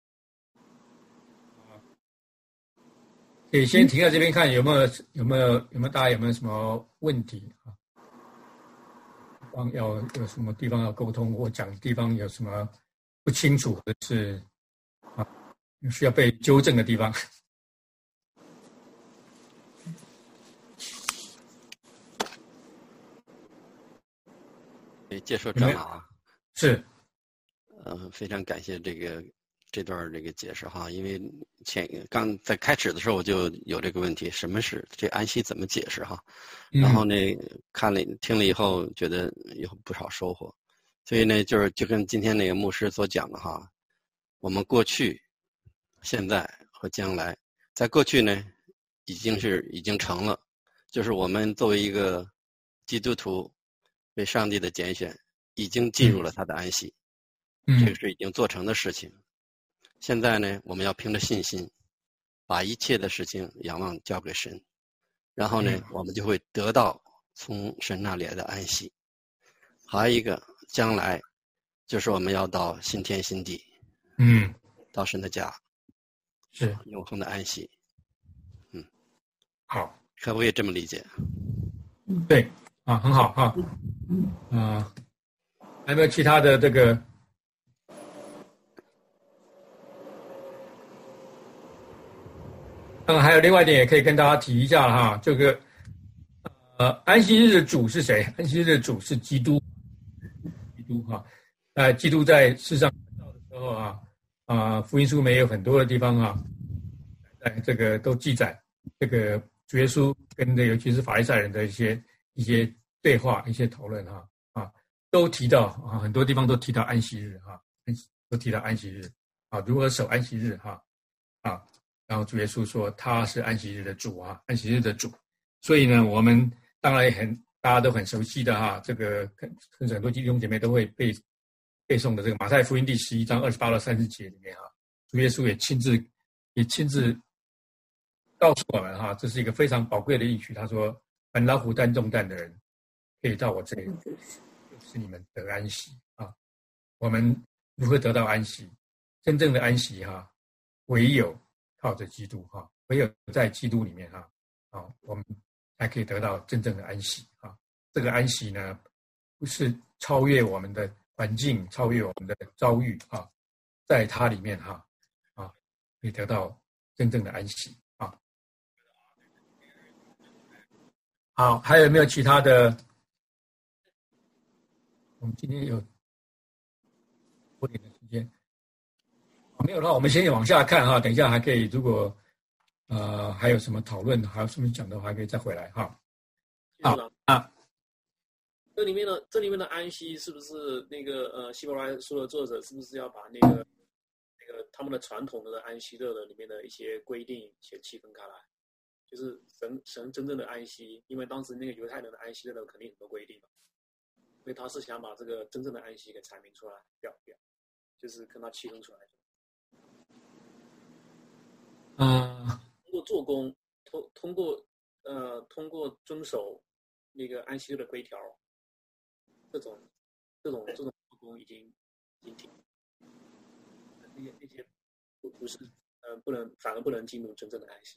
可以先停在这边看有没有有没有有没有大家有没有什么问题啊？方要有什么地方要沟通，或讲的地方有什么？不清楚的是啊，需要被纠正的地方。 接受长老啊， 是， 嗯、呃，非常感谢这个这段这个解释哈，因为前刚在开始的时候我就有这个问题，什么是这安息怎么解释哈？然后呢，看了听了以后，觉得有不少收获。所以呢，就是就跟今天那个牧师所讲的哈，我们过去、现在和将来，在过去呢，已经是已经成了，就是我们作为一个基督徒，被上帝的拣选，已经进入了他的安息， 嗯， 这个是已经做成的事情。现在呢，我们要凭着信心，把一切的事情仰望交给神，然后呢， 嗯、 我们就会得到从神那里来的安息。还有一个。将来，就是我们要到新天新地， 嗯， 到神的家， 是永恒的安息，嗯， 好， 可不可以这么理解？ 对，啊，很好哈，啊，还有没有其他的这个？嗯，还有另外一点也可以跟大家提一下哈，这个呃，安息日的主是谁？安息日的主是基督。基督哈，呃，基督在世上到的时候啊，啊、呃，福音书里面有很多的地方啊，在这个都记载这个主耶稣跟这尤其是法利赛人的一些一些对话、一些讨论哈啊，都提到啊，很多地方都提到安息日哈，都提到安息日啊，如何守安息日哈啊，然后主耶稣说他是安息日的主啊，安息日的主，所以呢，我们当然也很。大家都很熟悉的哈，这个很很多弟兄姐妹都会背背诵的这个马太福音第十一章二十八到三十节里面哈，主耶稣也亲自也亲自告诉我们哈，这是一个非常宝贵的应许。他说：“凡劳苦担重担的人，可以到我这里，使你们得安息啊。”我们如何得到安息？真正的安息哈，唯有靠着基督哈，唯有在基督里面哈，啊，我们才可以得到真正的安息啊！这个安息呢，不是超越我们的环境，超越我们的遭遇啊，在它里面哈啊，可以得到真正的安息啊。好，还有没有其他的？我们今天有多点的时间，没有的话，我们先往下看哈。等一下还可以，如果呃还有什么讨论，还有什么讲的话，还可以再回来哈。 好啊， 这里面的这里面的安息是不是那个呃希伯来书的作者是不是要把那个那个他们的传统的安息日的里面的一些规定先区分开来？就是神神真正的安息，因为当时那个犹太人的安息日的肯定很多规定嘛，所以他是想把这个真正的安息给阐明出来，表表就是跟他区分出来。 嗯、呃， 通过做工，通通过呃通过遵守那个安息日的规条，这种这种这种做工已经已经挺那些那些不不是呃不能反而不能进入真正的安息，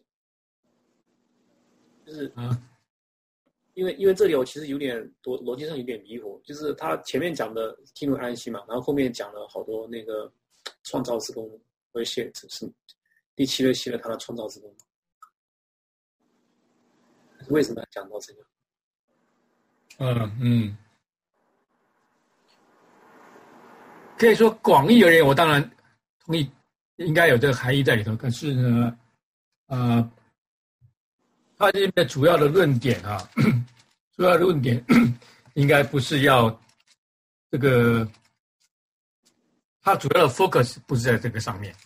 就是因为因为这里我其实有点逻逻辑上有点迷糊，就是他前面讲的进入安息嘛，然后后面讲了好多那个创造之功，我写是第七个写了他的创造之功，为什么要讲到这个？ 嗯嗯，可以说广义而言，我当然同意，应该有这个含义在里头。可是呢，呃，他这边主要的论点啊，主要的论点应该不是要这个，他主要的 focus 不是在这个上面。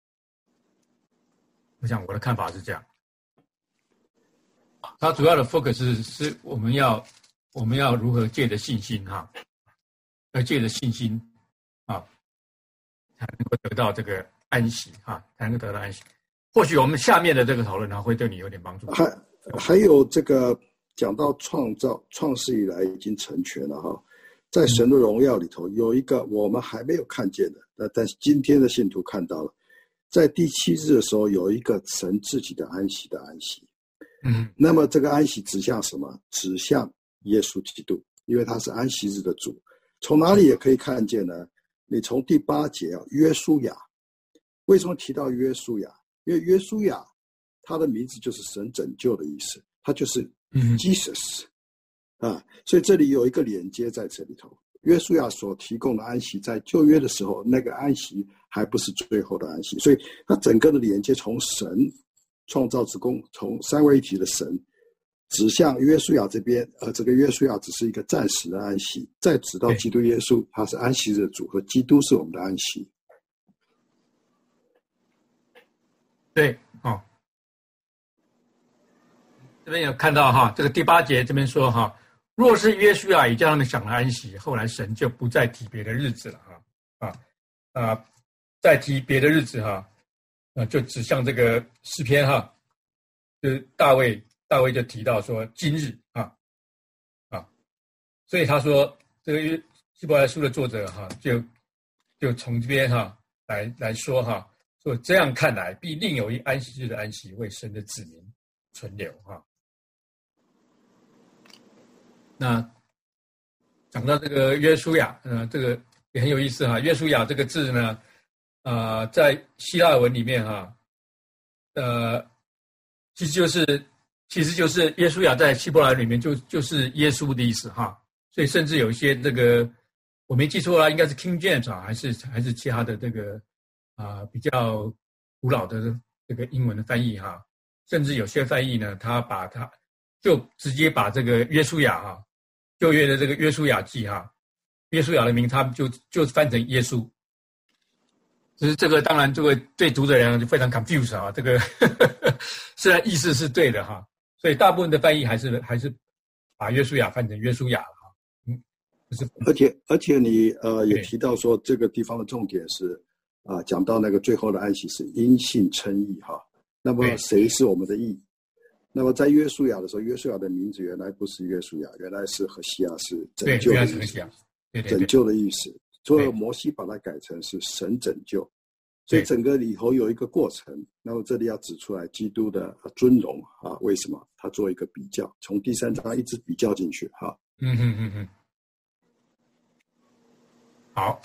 我想我的看法是这样，他主要的 focus 是, 是我们要我们要如何借着信心哈，要借着信心啊，才能够得到这个安息哈，才能够得到安息。或许我们下面的这个讨论呢，会对你有点帮助。 还还有这个讲到创造创世以来已经成全了哈，在神的荣耀里头有一个我们还没有看见的，但但是今天的信徒看到了。在第七日的时候，有一个神自己的安息的安息。 嗯， 那么这个安息指向什么？指向耶稣基督，因为他是安息日的主。从哪里也可以看见呢？你从第八节啊，约书亚，为什么提到约书亚？因为约书亚他的名字就是神拯救的意思，他就是 Jesus、嗯、啊，所以这里有一个连接在这里头。约书亚所提供的安息，在旧约的时候，那个安息还不是最后的安息，所以它整个的连接从神创造之功，从三位一体的神指向约书亚这边，而这个约书亚只是一个暂时的安息，再指到基督耶稣，他是安息日的主，和基督是我们的安息。 对，哦，这边有看到哈，这个第八节这边说哈。若是约书亚已叫他们享了安息，后来神就不再提别的日子了哈啊啊，再提别的日子哈，啊就指向这个诗篇哈，就是大卫大卫就提到说今日啊啊，所以他说这个希伯来书的作者哈就就从这边哈来来说哈，说这样看来必另有一安息日的安息为神的子民存留哈。那讲到这个约书亚，呃，这个也很有意思哈。约书亚这个字呢，呃，在希腊文里面哈，呃，其实就是其实就是约书亚在希伯来里面就就是耶稣的意思哈。所以甚至有一些这个我没记错啦，应该是 King James 啊，还是还是其他的这个啊、呃、比较古老的这个英文的翻译哈，甚至有些翻译呢，他把他就直接把这个约书亚哈。旧约的这个约书亚记哈，约书亚的名他们就就翻成耶稣，只是这个当然这个对读者来讲就非常 confused 啊，这个呵呵虽然意思是对的哈，所以大部分的翻译还是还是把约书亚翻成约书亚了哈，嗯，就是而且而且你呃也提到说这个地方的重点是啊、呃、讲到那个最后的安息是因信称义哈，那么谁是我们的义？那么在约书亚的时候，约书亚的名字原来不是约书亚，原来是何西亚，是拯救的意思。 对对对拯救的意思。所以摩西把它改成是神拯救，所以整个里头有一个过程。那么这里要指出来基督的尊荣啊，为什么？他做一个比较，从第三章一直比较进去哈。 嗯嗯嗯嗯。好，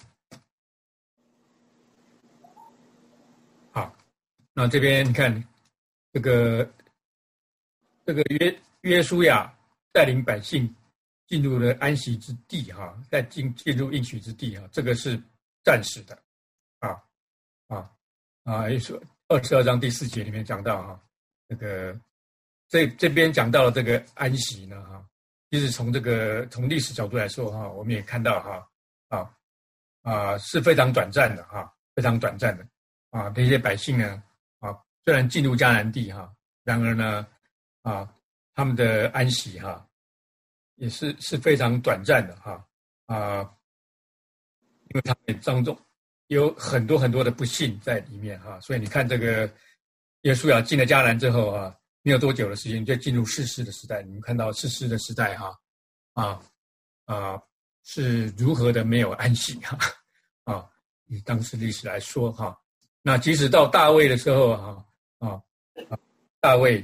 好，那这边你看这个。这个约约书亚带领百姓进入了安息之地哈，再进进入应许之地哈，这个是暂时的，啊啊啊！也说二十二章第四节里面讲到哈，这个这这边讲到了这个安息呢哈，其实从这个从历史角度来说哈，我们也看到哈啊啊是非常短暂的哈，非常短暂的啊，这些百姓呢啊，虽然进入迦南地哈，然而呢。啊，他们的安息哈，也是是非常短暂的哈啊，因为他们当中有很多很多的不幸在里面哈，所以你看这个耶稣亚进了迦南之后啊，没有多久的时间就进入士师的时代。你们看到士师的时代哈啊啊是如何的没有安息哈啊，以当时历史来说哈，那即使到大卫的时候哈啊啊大卫。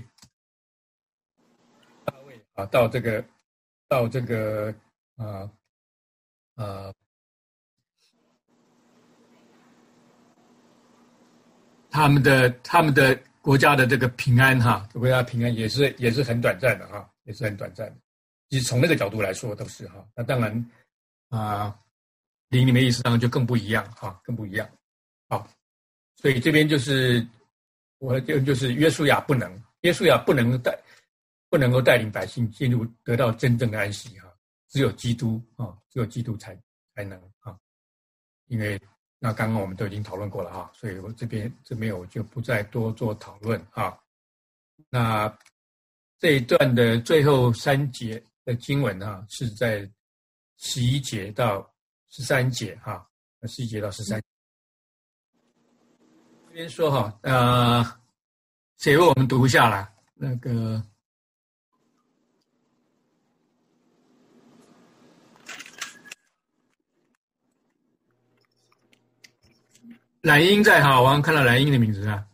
啊，到这个，到这个，啊、呃，呃，他们的他们的国家的这个平安哈，国家平安也是也是很短暂的哈，也是很短暂的。 其实从那个角度来说都是哈。那当然啊、呃，灵里面意思上就更不一样哈，更不一样。好，所以这边就是我就就是约书亚不能，约书亚不能带不能够带领百姓进入得到真正的安息哈，只有基督啊，只有基督才才能啊，因为。那刚刚我们都已经讨论过了哈，所以我这边这边我就不再多做讨论哈。那这一段的最后三节的经文哈，是在十一节到十三节哈，十一节到十三节。这边说哈，呃，谁为我们读一下啦？那个。蓝英在哈，我刚看到蓝英的名字啊，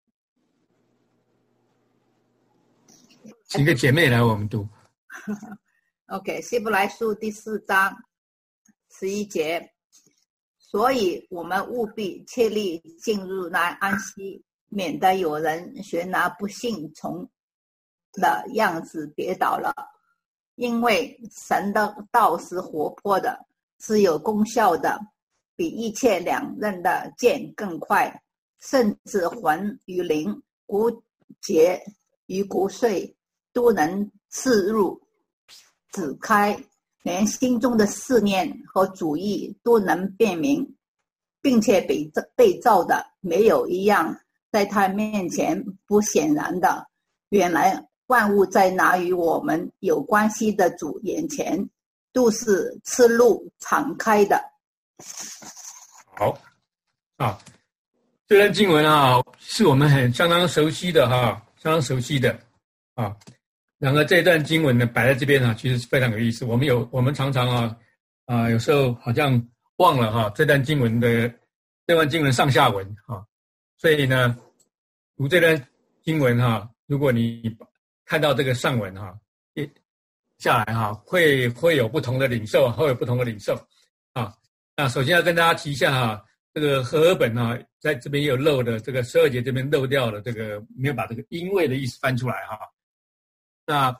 请个姐妹来我们读。 OK， 希伯来书第四章十一节，所以我们务必切力进入那安息，免得有人学那不信从的样子跌倒了。因为神的道是活泼的，是有功效的。比一切两刃的剑更快，甚至魂与灵、骨节与骨髓都能刺入、指开，连心中的思念和主意都能辨明，并且被被造的没有一样在他面前不显然的。原来万物在那与我们有关系的主眼前，都是赤露敞开的。 好啊，这段经文啊，是我们很相当熟悉的哈，相当熟悉的啊。然而这段经文呢，摆在这边啊，其实非常有意思。我们有，我们常常啊啊，有时候好像忘了哈，这段经文的这段经文上下文啊。所以呢，读这段经文哈，如果你看到这个上文哈，下来哈，会会有不同的领受，会有不同的领受啊。那首先要跟大家提一下哈，这个和合本啊，在这边也有漏的，这个十二节这边漏掉了，这个没有把这个因为的意思翻出来哈。那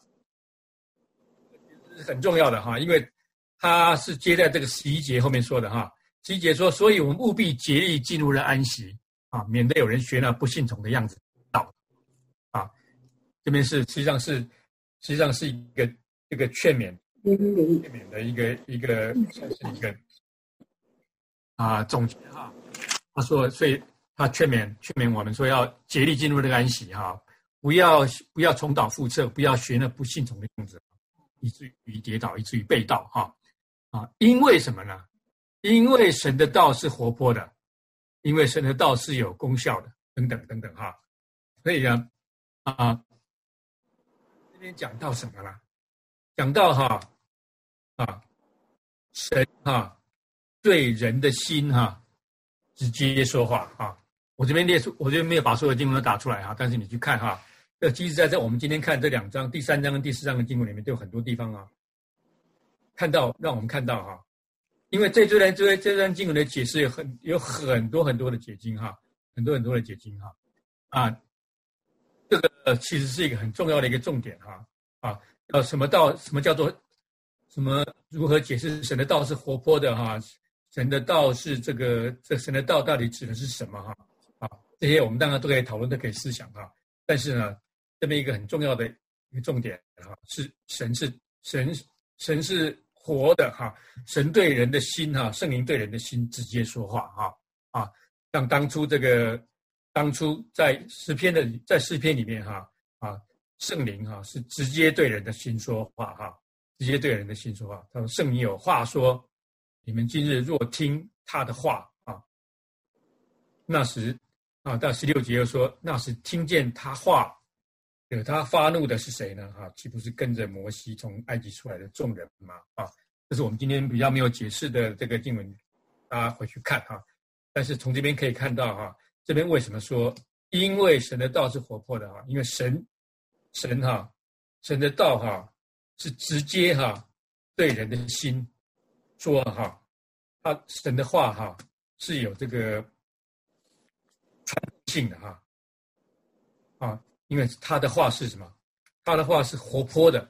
是很重要的哈，因为它是接在这个十一节后面说的哈。十一节说，所以我们务必竭力进入了安息啊，免得有人学那不信从的样子倒啊。这边是实际上是实际上是一个这个劝勉劝勉的一个一个算是一个。啊，总结哈，他说，所以他劝勉劝勉我们说要竭力进入这个安息哈，不要不要重蹈覆辙，不要学那不信从的样子，以至于跌倒，以至于被盗哈啊！因为什么呢？因为神的道是活泼的，因为神的道是有功效的，等等等等哈。所以呢，啊，这边讲到什么了？讲到哈啊，神哈。对人的心哈，直接说话哈。我这边列出，我这边没有把所有的经文都打出来哈，但是你去看哈，这其实在这我们今天看这两章，第三章跟第四章的经文里面都有很多地方啊，看到让我们看到哈，因为这这段这这段经文的解释有很有很多很多的解经哈，很多很多的解经哈啊，这个其实是一个很重要的一个重点哈啊，呃，什么道什么叫做什么如何解释神的道是活泼的哈？神的道是这个，这神的道到底指的是什么哈？啊，这些我们当然都可以讨论，都可以思想哈。但是呢，这边一个很重要的一个重点哈，是神是神神是活的哈，神对人的心哈，圣灵对人的心直接说话哈啊，像当初这个当初在诗篇的在诗篇里面哈啊，圣灵哈是直接对人的心说话哈，直接对人的心说话。他说圣灵有话说。你们今日若听他的话啊，那时啊，到十六节又说，那时听见他话，惹他发怒的是谁呢？啊，岂不是跟着摩西从埃及出来的众人吗？啊，这是我们今天比较没有解释的这个经文，大家回去看哈。但是从这边可以看到哈，这边为什么说，因为神的道是活泼的哈，因为神神哈，神的道哈是直接哈对人的心。说哈，他神的话哈是有这个传性的哈啊，因为他的话是什么？他的话是活泼的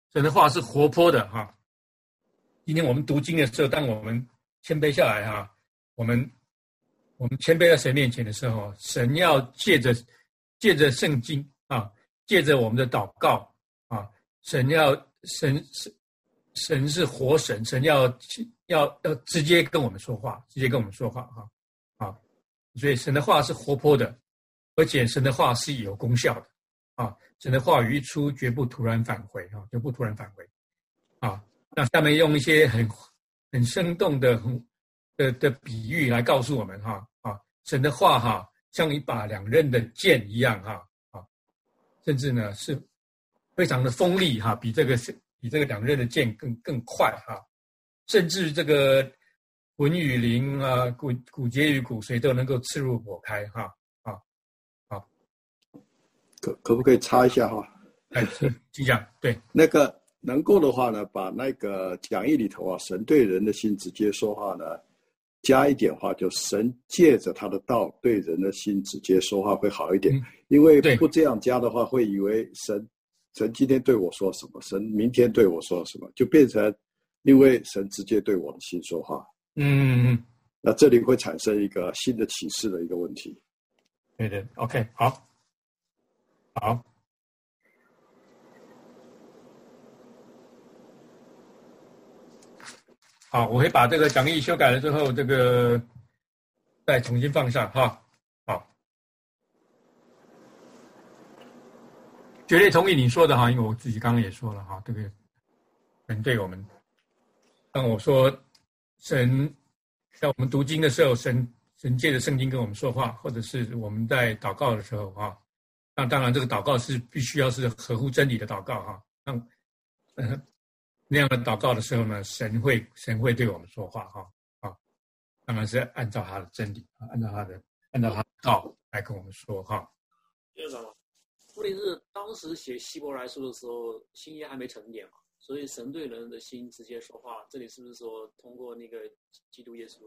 神的话是活泼的哈。今天我们读经的时候，当我们谦卑下来哈，我们我们谦卑在神面前的时候，神要借着借着圣经啊，借着我们的祷告啊，神要神神神是活神，神要要要直接跟我们说话，直接跟我们说话哈啊，所以神的话是活泼的，而且神的话是有功效的啊，神的话语一出，绝不突然返回啊，绝不突然返回啊。那下面用一些很很生动的很的的比喻来告诉我们哈啊，神的话哈像一把两刃的剑一样哈啊，甚至呢是非常的锋利哈，比这个比这个两刃的剑更更快哈，甚至这个魂与灵啊，骨骨节与骨髓都能够刺入剖开哈啊啊， 可可不可以插一下哈？ 哎，请讲。对， 那个。能够的话呢，把那个讲义里头啊，神对人的心直接说话呢，加一点话，就神借着他的道对人的心直接说话会好一点。嗯、因为不这样加的话，会以为神神今天对我说什么，神明天对我说什么，就变成因为神直接对我的心说话。 嗯嗯， 那这里会产生一个新的启示的一个问题。 对对 ，OK， 好，好。好，我会把这个讲义修改了之后，这个再重新放上哈。好，绝对同意你说的哈，因为我自己刚刚也说了哈，这个神对我们，当我说神在我们读经的时候，神神借着圣经跟我们说话，或者是我们在祷告的时候哈，那当然这个祷告是必须要是合乎真理的祷告哈，让呃。那样的祷告的时候呢，神会神会对我们说话哈啊，当然是按照他的真理啊，按照他的按照他的道来跟我们说哈。 第二个，问题是当时写希伯来书的时候，新约还没成典嘛，所以神对人的心直接说话。这里是不是说通过那个基督耶稣？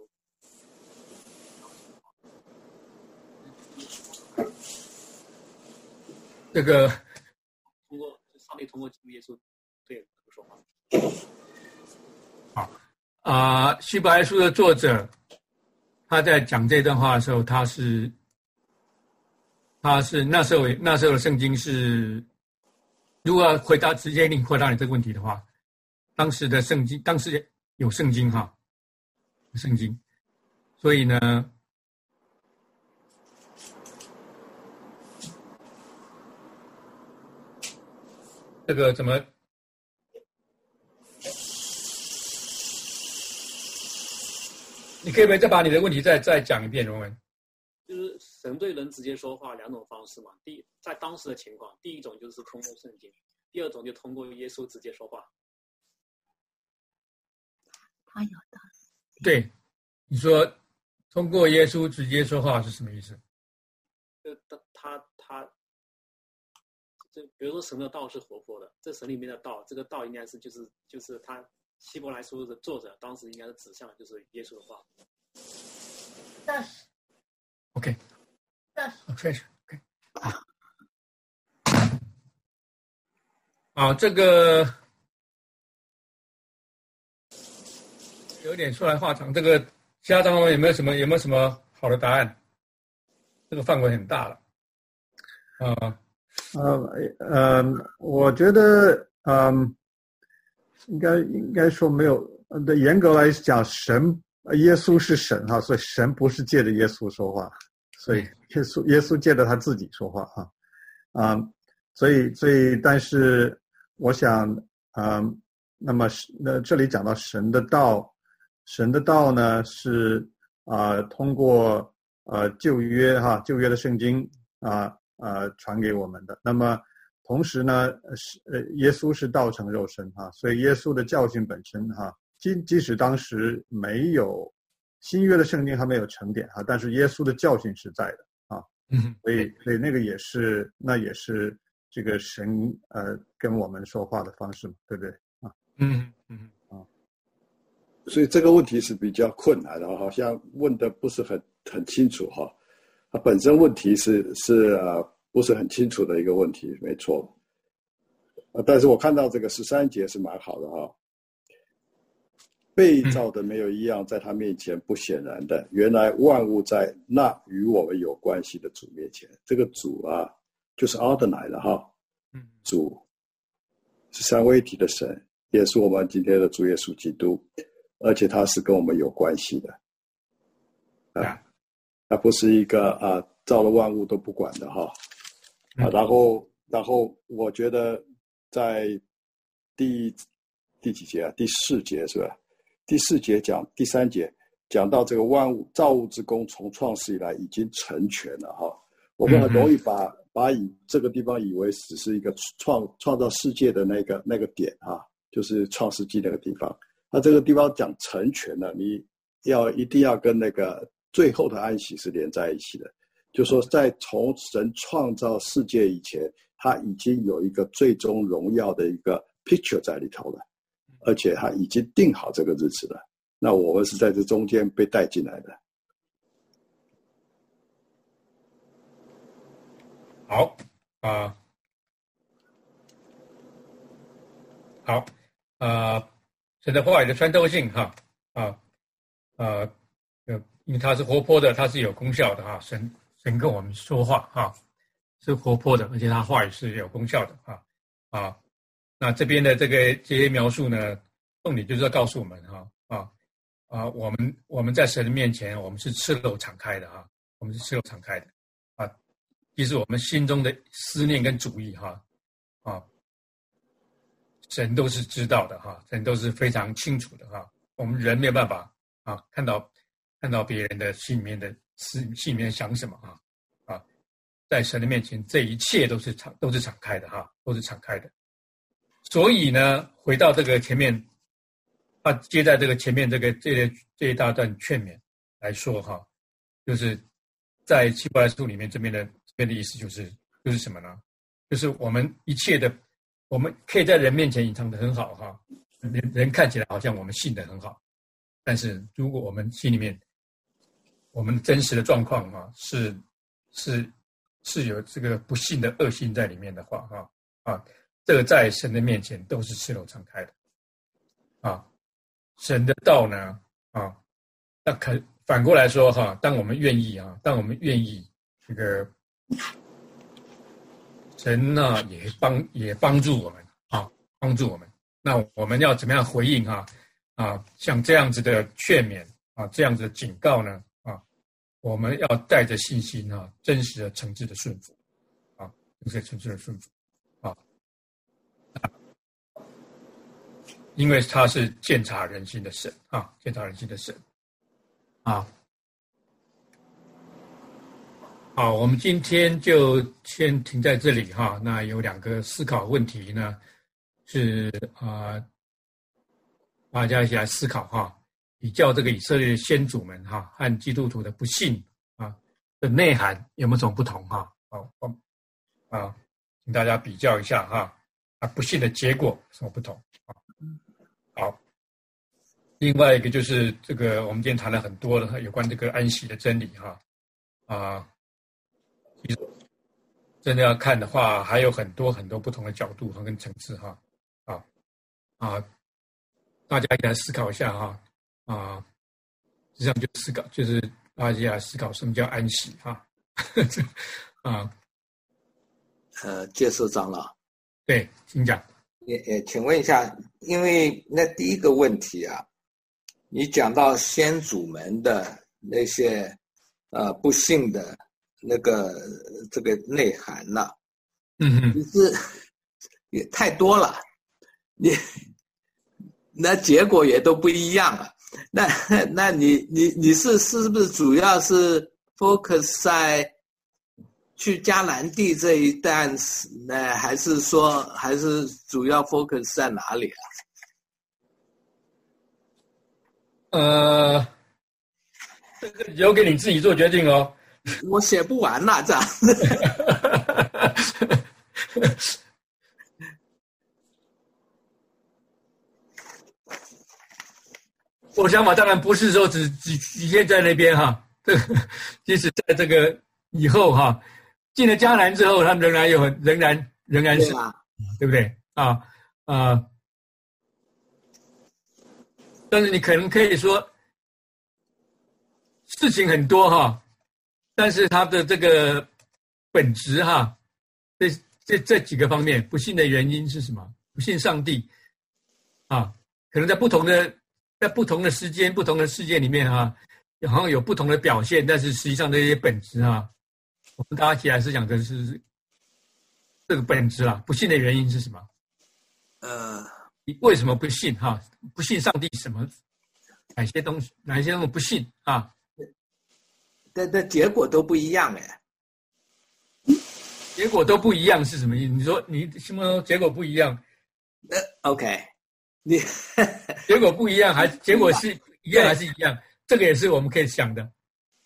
这个通过上帝通过基督耶稣对人说话。 好啊，希伯来书的作者他在讲这段话的时候，他是他是那时候那时候的圣经是，如果回答直接回答你这个问题的话，当时的圣经当时有圣经哈，有圣经，所以呢，这个怎么？你可以不可以再把你的问题再再讲一遍，荣文？ 就是神对人直接说话两种方式嘛。第一，在当时的情况，第一种就是通过圣经，第二种就通过耶稣直接说话。 他有的。 对，你说通过耶稣直接说话是什么意思？ 就他他他，就比如说神的道是活泼的，这神里面的道，这个道应该是就是就是他。希伯来书的作者当时应该是指向就是耶稣的话。 但是 ，OK， 但是 ，OK， OK， 好，这个有点说来话长。这个其他张文有没有什么有没有什么好的答案？这个范围很大了。啊， 呃呃，我觉得，嗯。应该应该说没有，呃，严格来讲，神耶稣是神哈，所以神不是借着耶稣说话，所以耶稣耶稣借着他自己说话哈，啊、嗯，所以所以但是我想，嗯，那么那这里讲到神的道，神的道呢是啊、呃、通过呃旧约哈旧约的圣经啊呃传给我们的，那么。同时呢，是呃，耶稣是道成肉身哈，所以耶稣的教训本身哈，即即使当时没有新约的圣经还没有成典哈，但是耶稣的教训是在的啊， 嗯， 所以所以那个也是那也是这个神呃跟我们说话的方式嘛，对不对啊？ 嗯嗯啊，所以这个问题是比较困难的，好像问的不是很很清楚哈，它本身问题是是呃。不是很清楚的一个问题，没错。 呃，但是我看到这个十三节是蛮好的哈、哦。被造的没有一样在他面前不显然的，原来万物在那与我们有关系的主面前。这个主啊，就是奥德乃了哈。主是三位一体的神，也是我们今天的主耶稣基督，而且他是跟我们有关系的。啊，他不是一个啊造了万物都不管的哈。啊，然后然后我觉得在第第几节啊？第四节是吧？第四节讲，第三节讲到这个万物造物之功从创世以来已经成全了哈。我们很容易把、嗯、把以这个地方以为只是一个创创造世界的那个那个点啊，就是创世纪那个地方。那这个地方讲成全了，你要一定要跟那个最后的安息是连在一起的。就是说，在从神创造世界以前，他已经有一个最终荣耀的一个 picture 在里头了。而且他已经定好这个日子了，那我们是在这中间被带进来的。 好啊、呃，好啊，神的话语的穿透性哈啊呃呃，因为它是活泼的，它是有功效的哈。神神跟我们说话哈，是活泼的，而且他话语是有功效的哈啊。那这边的这个这些描述呢，重点就是要告诉我们哈啊啊，我们我们在神的面前，我们是赤裸敞开的哈，我们是赤裸敞开的啊。其实我们心中的思念跟主意哈啊，神都是知道的哈，神都是非常清楚的哈。我们人没有办法啊看到看到别人的心里面的思心里面想什么啊啊，在神的面前，这一切都是敞都是敞开的哈，都是敞开的。所以呢，回到这个前面，啊，接在这个前面这个这这一大段劝勉来说哈，就是在希伯来书里面这边的这边的意思就是就是什么呢？就是我们一切的，我们可以在人面前隐藏得很好哈，人人看起来好像我们信得很好，但是如果我们心里面我们真实的状况哈是是是有这个不信的恶心在里面的话哈啊。这个在神的面前都是赤裸敞开的，啊，神的道呢，啊，那可反过来说哈，当我们愿意啊，当我们愿意这个，神呢也帮也帮助我们啊，帮助我们。那我们要怎么样回应哈？啊，像这样子的劝勉啊，这样子的警告呢，啊，我们要带着信心啊，真实的、诚挚的顺服，啊，真实诚挚的顺服。因为他是鉴察人心的神啊，鉴察人心的神啊。好，我们今天就先停在这里哈。那有两个思考问题呢，是啊、呃，大家一起来思考哈，比较这个以色列的先祖们哈和基督徒的不信啊的内涵有没有什么不同哈？好，啊，请大家比较一下哈，啊，不信的结果有什么不同啊？好，另外一个就是这个，我们今天谈了很多的有关这个安息的真理哈啊，真的要看的话，还有很多很多不同的角度和跟层次哈啊啊，大家一起来思考一下哈啊，实际上就思考就是大家来思考什么叫安息哈啊， 呃，介绍长老， 对，请讲。 也也，请问一下，因为那第一个问题啊，你讲到先祖们的那些呃不幸的那个这个内涵了、啊， 嗯哼， 其实也太多了，你那结果也都不一样啊。那那你你你是是不是主要是 focus 在去迦南地这一段呢，还是说还是主要 focus 在哪里啊？ 呃，这个留给你自己做决定哦。 我写不完了，这样。 我想法当然不是说只只局限在那边哈，这个即使在这个以后哈。进了迦南之后，他们仍然有很仍然仍然是、啊，对不对？ 啊啊、呃，但是你可能可以说事情很多哈，但是它的这个本质哈，这这这几个方面，不信的原因是什么？不信上帝啊，可能在不同的在不同的时间、不同的事件里面哈，好像有不同的表现，但是实际上这些本质啊，我们大家一起来思想的是这个本质啦。不信的原因是什么？ 呃， 你为什么不信哈？不信上帝什么？哪些东西？哪些东西不信啊？ 但但结果都不一样哎。 结果都不一样是什么意思？你说你什么结果不一样？ 呃 ，OK， 你结果不一样，还结果是一样还是一样？这个也是我们可以想的。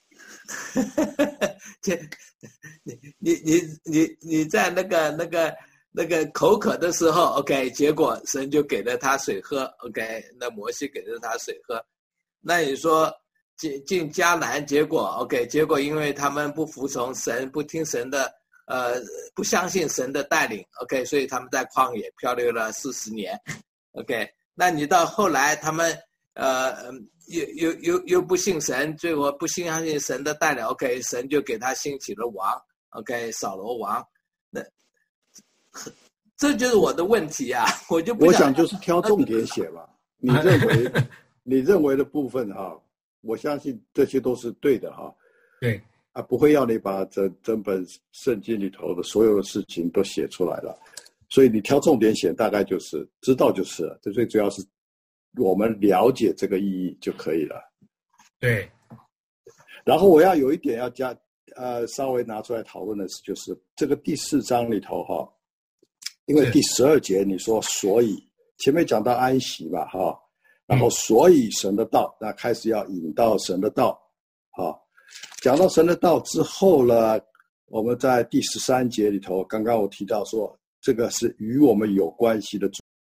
这，你你你你你在那个那个那个口渴的时候 ，OK， 结果神就给了他水喝 ，OK， 那摩西给了他水喝。那你说进进迦南，结果 OK， 结果因为他们不服从神，不听神的。呃，不相信神的带领 ，OK， 所以他们在旷野漂流了四十年 ，OK。那你到后来，他们呃又又又又不信神，最后不相信神的带领 ，OK， 神就给他兴起了王 ，OK， 扫罗王。那这就是我的问题啊，我就不我想就是挑重点写吧。你认为你认为的部分哈、啊，我相信这些都是对的哈、啊。 对。 啊，不会要你把整整本圣经里头的所有的事情都写出来了，所以你挑重点写，大概就是知道就是了。这最主要是我们了解这个意义就可以了。 对。 然后我要有一点要加，呃，稍微拿出来讨论的是，就是这个第四章里头哈，因为第十二节你说所以前面讲到安息嘛哈，然后所以神的道，那开始要引到神的道，哈。讲到神的道之后呢，我们在第十三节里头，刚刚我提到说，这个是与我们有关系的主